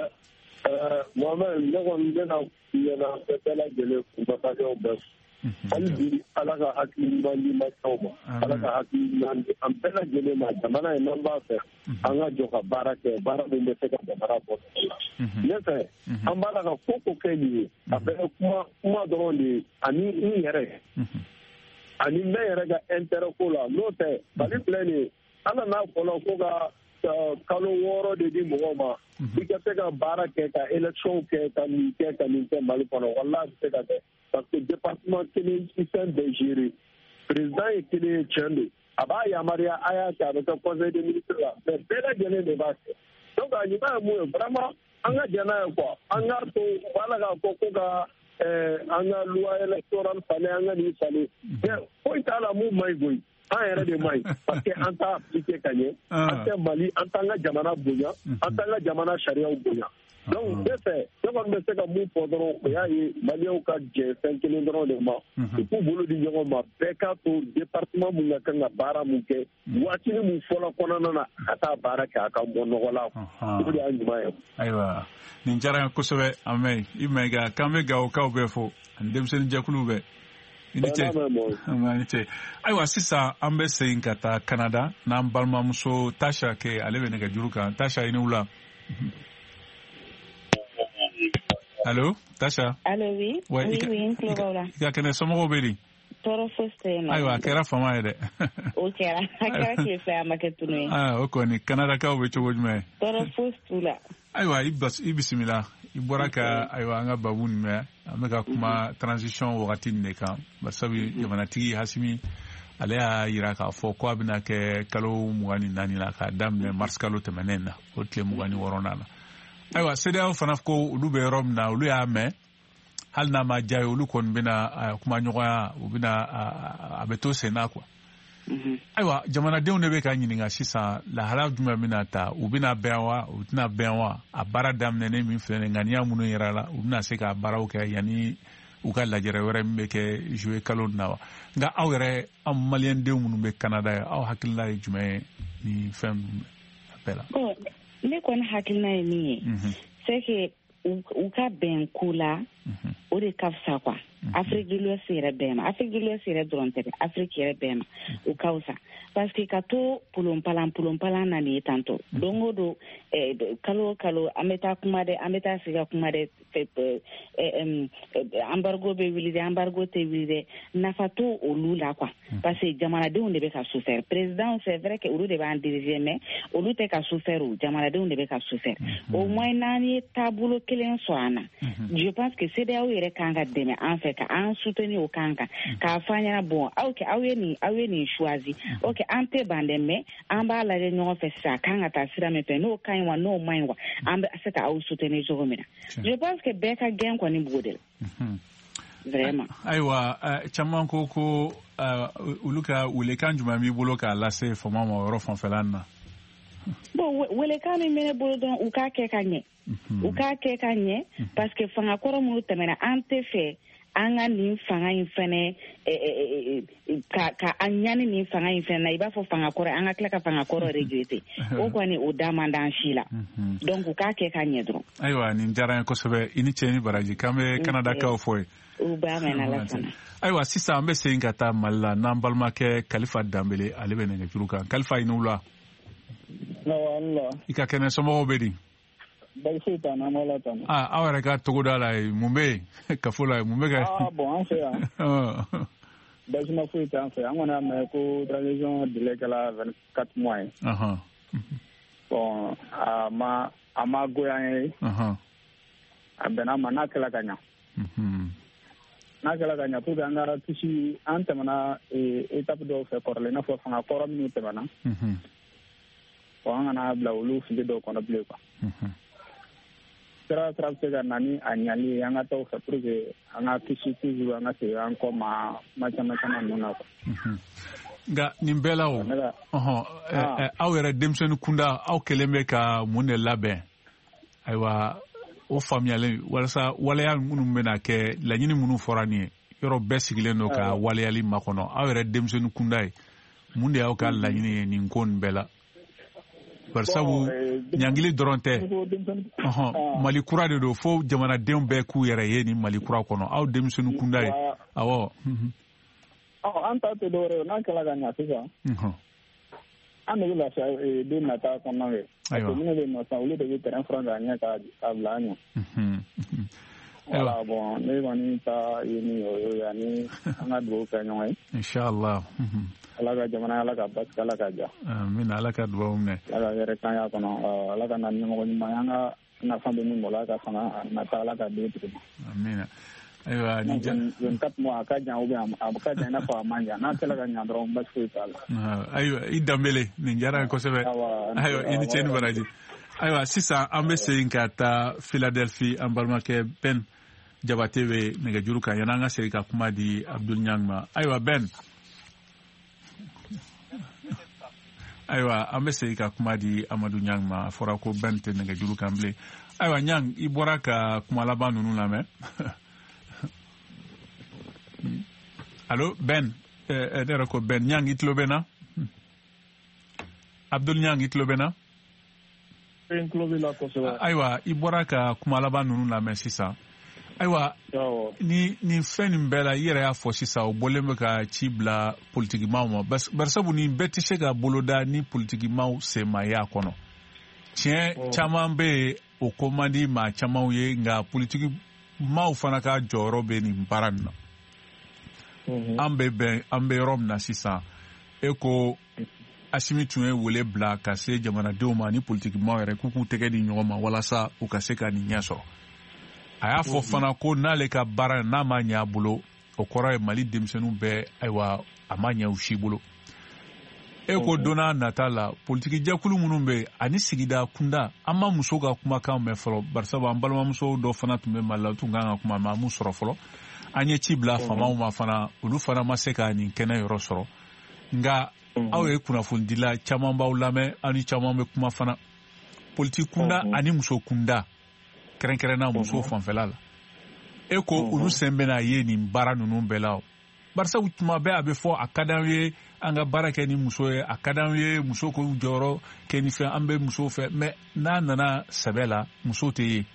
I: Mohamed ne kɔni bɛna yɛlɛ bɛɛ lajɛlen kumakanw bɛɛ hali bi ala ka hakili ɲuman di mansaw ma ala ka hakili ɲuman di an bɛɛ lajɛlen ma jamana ye n'an b'a fɛ an ka jɔ ka baara kɛ baara min bɛ se ka jamana bɔ ne fɛ an b'a la ka ko kɛ nin ye a bɛ kuma dɔrɔn de ye ani n yɛrɛ ani ne yɛrɛ ka intérêt ko la n'o tɛ Mali filɛ nin ye an nana fɔlɔ ko ka kalo 6 de di mɔgɔw ma i ka se ka baara kɛ ka élection kɛ ka nin kɛ Mali kɔnɔ walahi a bɛ se ka kɛ parce que département kelen i fɛn bɛɛ gérer président ye kelen ye tiɲɛ don a b'a yamaruya a y'a kɛ a bɛ kɛ conseil des ministres la mais bɛɛ lajɛlen de b'a kɛ donc a ɲuman ye mun ye vraiment an ka jɛ n'a ye quoi an k'a to u b'a la k'a fɔ ko ka an ka loi électorale falen an ka nin falen mais foyi t'a la mun man ɲi koyi an yɛrɛ de man ɲi parce que an t'a appliqué ka ɲɛ an tɛ Mali an t'an ka jamana bonya an t'an ka jamana sariyaw bonya donc ne fɛ ne kɔni bɛ se ka mun fɔ dɔrɔn o y'a ye Maliyɛnw ka jɛ fɛn kelen dɔrɔn de ma u k'u bolo di ɲɔgɔn ma bɛɛ k'a to département mun ka kan ka baara mun kɛ waatini mun fɔlɔ kɔnɔna na a ka taa baara kɛ a ka bɔ nɔgɔ la o de y'a ɲuman ye.
D: Ayiwa nin diyara n ye kosɛbɛ Amɛ i Mayiga k'an bɛ Gawokaw bɛɛ fo ani denmisɛnnin jɛkuluw bɛɛ i ni ce ayiwa sisan an bɛ segin ka taa Canada n'an balimamuso Tasha kɛ ale bɛ nɛgɛjuru kan Tasha i ni wula. Allo Tasha.
M: Allo oui. Oui n tulo b'aw la.
D: I ka kɛnɛ somɔgɔw bɛ di.
M: Tɔɔrɔ fosi tɛ yen nɔ. Ayiwa
D: a kɛra fama ye dɛ.
M: O kɛra a kɛra tile fɛ a ma kɛ tunu ye.
D: O kɔni Canadakaw bɛ cogo jumɛn.
M: Tɔɔrɔ fosi t'u la.
D: Ayiwa i bisimila i bɔra ka ayiwa an ka babu nin mɛn an bɛ ka kuma transition wagati nin de kan barisabu jamanatigi Hasimi ale y'a yira k'a fɔ ko a bɛna kɛ kalo 24 la k'a daminɛ mars kalo tɛmɛnen na o tile 26 na. Ayiwa CEDEAO fana ko olu bɛ yɔrɔ min na olu y'a mɛn hali n'a ma diya ye olu kɔni bɛna kuma ɲɔgɔnya u bɛna a bɛ to sen na quoi Aiwa jamanadenw de bɛ ka ɲininka sisan lahala jumɛn bɛna ta u bɛna bɛn wa u tɛna bɛn wa a baara daminɛnen min filɛ nin ŋaniya minnu yɛrɛ la u bɛna se ka baaraw kɛ yanni u ka lajɛrɛ wɛrɛ min bɛ kɛ juillet kalo na wa nka aw yɛrɛ an maliyɛndenw minnu bɛ Canada ye aw hakilila ye jumɛn ye ni fɛn bɛɛ la.
M: Ne kɔni hakilina ye min ye c'est que u ka bɛn ko la o de ka fisa quoi. Afrique de l'Ouest yɛrɛ bɛɛ ma Afrique de l'Ouest yɛrɛ dɔrɔn tɛ Afrique yɛrɛ bɛɛ ma o ka fisa parce que ka to pulonpalan na ni tantôt don o don kalo an bɛ taa kuma dɛ an bɛ taa sigi ka kuma dɛ embargo bɛ wuli dɛ embargo tɛ wuli dɛ nafa to olu la quoi parce que jamanadenw de bɛ ka souffrir président c'est vrai que olu de b'an diriger mais olu tɛ ka souffrir o jamanadenw de bɛ ka souffrir au moins n'an ye taabolo kelen sɔrɔ an na je pense que CEDEAO yɛrɛ kan ka dɛmɛ an fɛ ka an soutenir o kan kan k'a fɔ an ɲɛna bon aw ye nin choisi ok an tɛ ban dɛ mais an b'a lajɛ ɲɔgɔn fɛ sisan a kan ka taa sira min fɛ n'o ka ɲi wa n'o man ɲi wa an bɛ se ka aw soutenir cogo min na je pense que bɛɛ ka gɛn kɔni b'o de la vraiment.
D: Ayiwa caman ko olu ka welekan jumɛn b'i bolo k'a lase fama ma yɔrɔ fanfɛla na.
M: Bon welekan min bɛ ne bolo dɔrɔn u k'a kɛ ka ɲɛ u k'a kɛ ka ɲɛ parce que fanga kɔrɔ minnu tɛmɛna an tɛ fɛ an ka nin fanga in fɛnɛ ka an ɲani nin fanga in fɛnɛ na i b'a fɔ fanga kɔrɔ an ka tila ka fanga kɔrɔ regretter o kɔni o da man d'an si la donc u k'a kɛ ka ɲɛ dɔrɔn. Ayiwa nin diyara n ye kosɛbɛ i ni cɛ ni baraji k'an bɛ Canadakaw fɔ ye. U b'a mɛn ala sɔnna. Ayiwa sisan an bɛ segin ka taa Mali la n'an balimakɛ Kalifa Danbele ale bɛ nɛgɛjuru kan Kalifa i ni wula. I ka kɛnɛ somɔgɔw bɛ di.
F: Baasi t'an na ala tan.
D: Aw yɛrɛ ka togoda la ye mun bɛ yen kafo la ye mun bɛ kɛ.
F: Bon an fɛ yan. Baasi ma foyi t'an fɛ an kɔni y'a mɛn ko transition délai kɛla 24 mois ye. Bon a ma goya ye. A bɛnna ma n'a kɛla ka ɲa. N'a kɛla ka ɲa pour que an ka kisi an tɛmɛna étape dɔw fɛ kɔrɔlen i n'a fɔ fanga kɔrɔ minnu tɛmɛna. Bon an kana bila olu fili dɔw kɔnɔ bilen quoi. Sira bɛ se ka na ni a ɲali ye an ka taa o fɛ pour que an ka kisi toujours an ka segin an kɔ ma caman ninnu na quoi.
D: Nka nin bɛɛ la o aw yɛrɛ denmisɛnnin kunda aw kɛlen bɛ ka mun de labɛn ayiwa o faamuyalen walasa waleya minnu bɛna kɛ laɲini minnu fɔra nin ye yɔrɔ bɛɛ sigilen don ka waleyali makɔnɔ aw yɛrɛ denmisɛnnin kunda ye mun de y'aw ka laɲini ye nin ko nin bɛɛ la. Barisabu ɲangili dɔrɔn tɛ Mali kura de don fo jamanadenw bɛɛ k'u yɛrɛ ye nin Mali kura kɔnɔ aw denmisɛnnin kunda ye awɔ.
F: An ta tɛ dɔwɛrɛ ye n'a kɛla ka ɲa sisan an de bɛ lafiya den nata kɔnɔna ye parce que minnu bɛ yen nɔ sisan olu de bɛ terrain furan k'a ɲɛ k'a bila an ɲɛ. Voilà bon ne kɔni ta ye min ye o ye ani an ka dugawu kɛ ɲɔgɔn ye. Inshallah. Ala ka jamana ala ka basigi ala ka ja.
D: Amina ala ka dugawu minɛ.
F: Ala ka yɛrɛ kan y'a kɔnɔ ala ka na ɲɛmɔgɔ ɲuman ye an ka nafa bɛ min bolo ala ka fanga nata ala ka den tigɛ.
D: Amina. Ayiwa ni ja.
F: 24 mois a ka jan ou bien a ka jan i n'a fɔ a man jan n'a sera ka ɲa dɔrɔn basi foyi t'a la.
D: Ayiwa i Danbele nin diyara n ye kosɛbɛ. Ayiwa i ni cɛ ni baraji. Ayiwa sisan an bɛ segin ka taa Philadelphie an balimakɛ Ben Jabate bɛ nɛgɛjuru kan yanni an ka segin ka kuma di Abdul Niang ma. Ayiwa Ben. Ayiwa an bɛ segin ka kuma di Amadu Niang ma a fɔra ko Ben tɛ nɛgɛjuru kan bilen. Ayiwa Niang i bɔra ka kuma laban ninnu lamɛn. Allo Ben ne yɛrɛ ko Ben Niang i tulo bɛ na. Abdul Niang i tulo bɛ na.
F: n tulo b'i la kosɛbɛ.
D: Ayiwa i bɔra ka kuma laban ninnu lamɛn sisan. Ayiwa ni fɛn nin bɛɛ la i yɛrɛ y'a fɔ sisan o bɔlen bɛ ka ci bila politikimaw ma barisabu nin bɛɛ tɛ se ka boloda ni politikimaw sen ma ye a kɔnɔ tiɲɛ caman bɛ yen o ko man di maa camanw ye nka politikimaw fana ka jɔyɔrɔ bɛ nin baara nin na an bɛ yɔrɔ min na sisan e ko Asimi tun ye wele bila ka se jamanadenw ma ni politikimaw yɛrɛ k'u k'u tɛgɛ di ɲɔgɔn ma walasa u ka se ka nin ɲɛ sɔrɔ. A y'a fɔ fana ko n'ale ka baara n'a ma ɲɛ a bolo o kɔrɔ ye Mali denmisɛnninw bɛɛ ayiwa a ma ɲɛ u si bolo. E ko donna nata la politiki jɛkulu minnu bɛ yen ani sigida kunda an ma muso ka kumakan mɛn fɔlɔ barisabu an balimamuso dɔ fana tun bɛ Mali la u tun kan ka kuma ma m'u sɔrɔ fɔlɔ an ye ci bila famaw ma fana olu fana ma se ka nin kɛnɛ yɔrɔ sɔrɔ nga aw ye kunnafondila caman b'aw lamɛn aw ni caman bɛ kuma fana politique kunda ani muso kunda kɛrɛnkɛrɛnna muso fanfɛla la e ko olu sen bɛna ye nin baara ninnu bɛɛ la barisa tuma bɛɛ a bɛ fɔ a ka d'anw ye an ka baara kɛ ni muso ye a ka d'anw ye muso k'u jɔyɔrɔ kɛ ni fɛn an bɛ muso fɛ mais n'a nana sɛbɛ la muso tɛ ye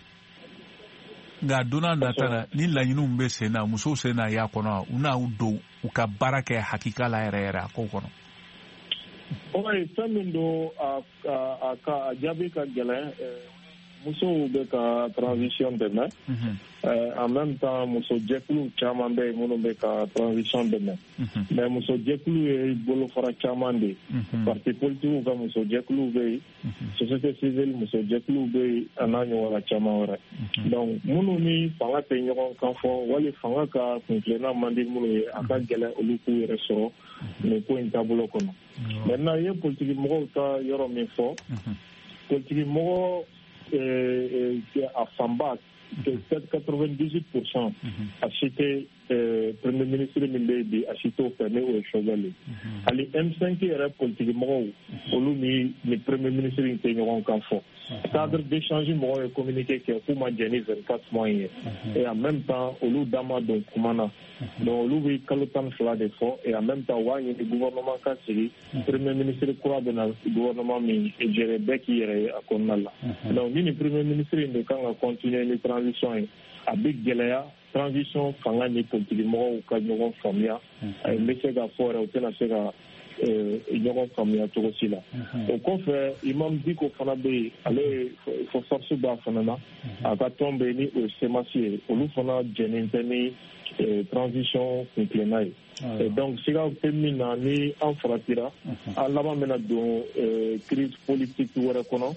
D: nka donna nata la ni laɲiniw bɛ sen na musow sen na y'a kɔnɔ u n'a don u ka baara kɛ hakika la yɛrɛ yɛrɛ a ko kɔnɔ.
C: Oui, fɛn min don a jaabi ka gɛlɛn musow bɛ ka transition dɛmɛ en même temps muso jɛkulu caman bɛ yen minnu bɛ ka transition dɛmɛ mais muso jɛkulu ye bolofara caman de ye parti politiques ka muso jɛkulu bɛ yen société civile muso jɛkulu bɛ yen a n'a ɲɔgɔnna caman wɛrɛ donc minnu ni fanga tɛ ɲɔgɔn kan fɔ wali fanga ka kuntilenna man di minnu ye a ka gɛlɛn olu k'u yɛrɛ sɔrɔ nin ko in taabolo kɔnɔ maintenant i ye politiki mɔgɔw ta yɔrɔ min fɔ politiki mɔgɔ a fanba peut-être 98% a cité premier ministre min bɛ bi a cité o fɛ ne o ye Chauvel ye hali M5 yɛrɛ politiki mɔgɔw olu ni premier ministre in tɛ ɲɔgɔn kan fɔ cadre d'échange mɔgɔw ye communiqué kɛ k'u ma jɛn ni 24 mois ye et en même temps olu da ma don kuma na donc olu bɛ kalo 12 de fɔ et en même temps u b'a ɲini gouvernement ka sigi premier ministre kura bɛ na gouvernement min géré bɛɛ k'i yɛrɛ ye a kɔnɔna la donc ni premier ministre in de kan ka continuer ni transition ye a bɛ gɛlɛya transition fanga ni politiki mɔgɔw ka ɲɔgɔn faamuya n bɛ se ka fɔ yɛrɛ u tɛna se ka ɲɔgɔn faamuya cogo si la o kɔfɛ Imam Diko fana bɛ yen ale fɔ force b'a fana na a ka tɔn bɛ yen ni o ye semasi ye olu fana jɛnnen tɛ ni transition kuntilenna ye donc siga tɛ min na ni an faratira an laban bɛna don crise politique wɛrɛ kɔnɔ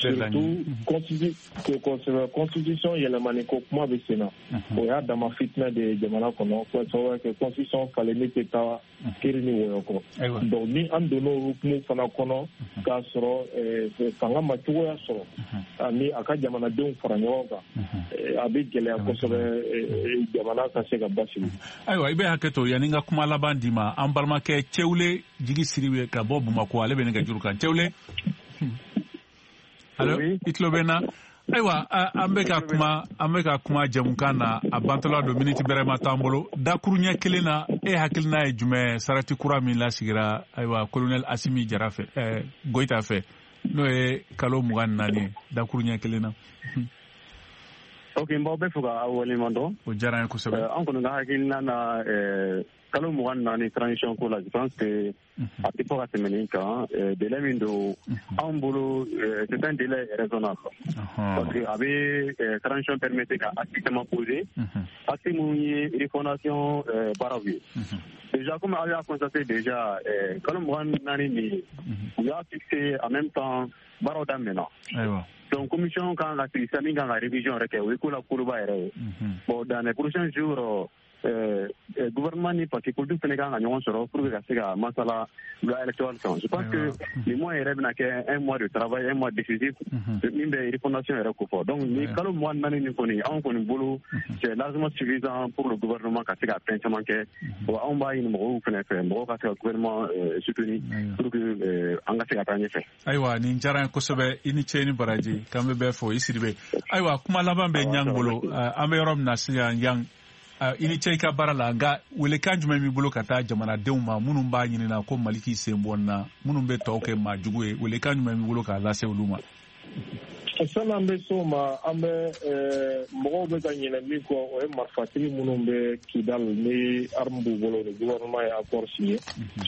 C: surtout constitution yɛlɛmani ko kuma bɛ sen na o y'a dama fitinɛ de ye jamana kɔnɔ ko sababu kɛ constitution falenni tɛ taa kiri ni wɔyɔ kɔ donc ni an donna o hukumu fana kɔnɔ k'a sɔrɔ fanga ma cogoya sɔrɔ ani a ka jamanadenw fara ɲɔgɔn kan a bɛ gɛlɛya kosɛbɛ jamana ka se ka basigi.
D: Ayiwa i bɛ hakɛ to yanni n ka kuma laban d'i ma an balimakɛ Cɛwule Jigi Siribe ka bɔ Bamako ale bɛ ne ka juru kan Cɛwule allo i tulo bɛ n na ayiwa an bɛ ka kuma jamukan na a bantɔla don miniti bɛrɛ ma t'an bolo dakuru ɲɛ kelen na e hakilina ye jumɛn sarati kura min lasigira ayiwa colonel Asimi Jara fɛ Goyita fɛ n'o ye kalo 24 ye dakuru ɲɛ kelen na.
N: Ok, n b'aw bɛɛ fo ka waleɲuman dɔn.
D: O diyara n ye kosɛbɛ.
N: An kɔni ka hakilina na kalo 24 transition ko la je pense que a tɛ fɔ ka tɛmɛ nin kan délai min don anw bolo c'est un délai raisonnable parce que a bɛ transition permettre ka acte caman poser acte minnu ye refondation baaraw ye déjà comme aw y'a constaté déjà kalo 24 nin u y'a fixé en même temps baaraw daminɛna. Donc commission kan ka sigi sisan min kan ka révision yɛrɛ kɛ o ye ko la koloba yɛrɛ ye bon dans les prochains jours gouvernement ni parti politique fana kan ka ɲɔgɔn sɔrɔ pour que ka se ka masala loi électorale kan je pense que le mois yɛrɛ bɛna kɛ un mois de travail un mois décisif min bɛ refondation yɛrɛ ko fɔ donc ni kalo 24 nin kɔni anw kɔni bolo c'est largement suffisant pour le gouvernement ka se ka fɛn caman kɛ bon anw b'a ɲini mɔgɔw fana fɛ mɔgɔw ka se ka gouvernement soutenir pour que an ka se ka taa ɲɛfɛ.
D: Ayiwa nin diyara n ye kosɛbɛ i ni ce ni baraji k'an bɛ bɛɛ fɔ i Siribe ayiwa kuma laban bɛ Ɲang bolo an bɛ yɔrɔ min na sisan Ɲang i ni ce i ka baara la nka welekan jumɛn b'i bolo ka taa jamanadenw ma minnu b'a ɲinina ko Mali k'i sen bɔ nin na minnu bɛ tɔw kɛ maa jugu ye welekan jumɛn b'i bolo k'a lase olu ma.
C: Sani an bɛ s'o ma an bɛ mɔgɔw bɛ ka ɲinɛ min kɔ o ye marifatigi minnu bɛ Kidal ni arme b'u bolo ni gouvernement ye accord signé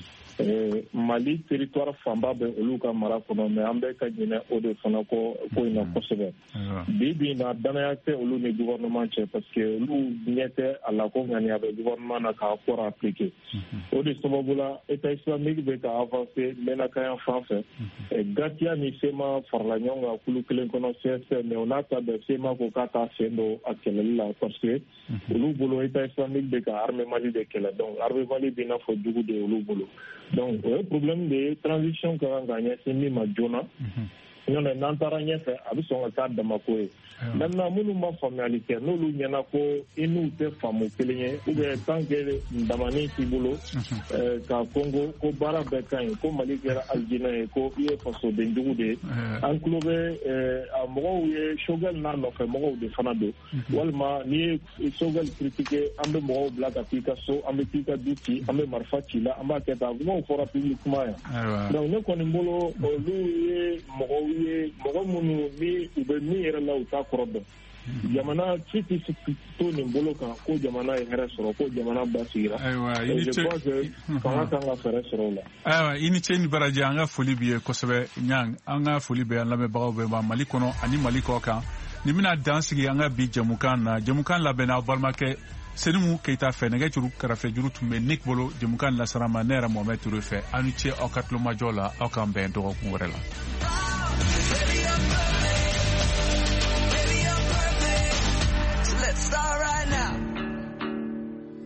C: Mali territoire fanba bɛ olu ka mara kɔnɔ mais an bɛ ka ɲinɛ o de fana ko in na kosɛbɛ bi na danaya tɛ olu ni gouvernement cɛ parce que olu ɲɛ tɛ a la ko ŋaniya bɛ gouvernement na ka accord appliquer o de sababu la état islamique bɛ ka avancer mɛnaka yan fan fɛ Gatia ni SEMA farala ɲɔgɔn kan kulu kelen kɔnɔ CSP mais o n'a ta bɛɛ SEMA ko k'a t'a sen don a kɛlɛli la parce que olu bolo état islamique bɛ ka armée Mali de kɛlɛ donc armée Mali bɛ i n'a fɔ jugu de olu bolo donc o ye problème de transition ka kan ka ɲɛsin min ma joona ɲɔnɛ n'an taara ɲɛfɛ a bɛ sɔn ka k'a damako ye maintenant minnu ma faamuyali kɛ n'olu ɲɛna ko i n'u tɛ faamu kelen ye ou bien tant que damani t'i bolo ka Congo ko baara bɛɛ ka ɲi ko Mali kɛra Aljina ye ko i ye fasodenjugu de ye an tulo bɛ a mɔgɔw ye Choguel n'a nɔfɛ mɔgɔw de fana don walima n'i ye Choguel critiquer an bɛ mɔgɔw bila ka t'i ka so an bɛ t'i ka du ci an bɛ marifa ci la an b'a kɛ tan kumaw fɔra publiquement yan donc ne kɔni bolo olu ye mɔgɔ minnu ni u bɛ min yɛrɛ la u t'a kɔrɔ dɔn jamana ci tɛ to nin bolo kan ko jamana ye hɛrɛ sɔrɔ ko jamana basigira je pense que fanga kan ka fɛɛrɛ sɔrɔ o la
D: ayiwa i ni ce ni baraji an ka foli b'i ye kosɛbɛ ɲang an ka foli bɛ an lamɛnbagaw bɛɛ ma Mali kɔnɔ ani Mali kɔ kan ni bɛna dan sigi an ka bi jamukan na jamukan labɛnna aw balimakɛ Senimu Keita fɛ nɛgɛjuru kɛrɛfɛjuru tun bɛ Nick bolo jamukan lasara ma ne yɛrɛ Mohamed Touré fɛ aw ni ce aw ka tulomajɔ la aw k'an bɛn dɔgɔkun wɛrɛ la.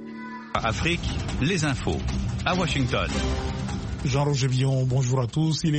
O: Afrique, les infos à Washington.
P: Jean-Roger Villon, bonjour à tous.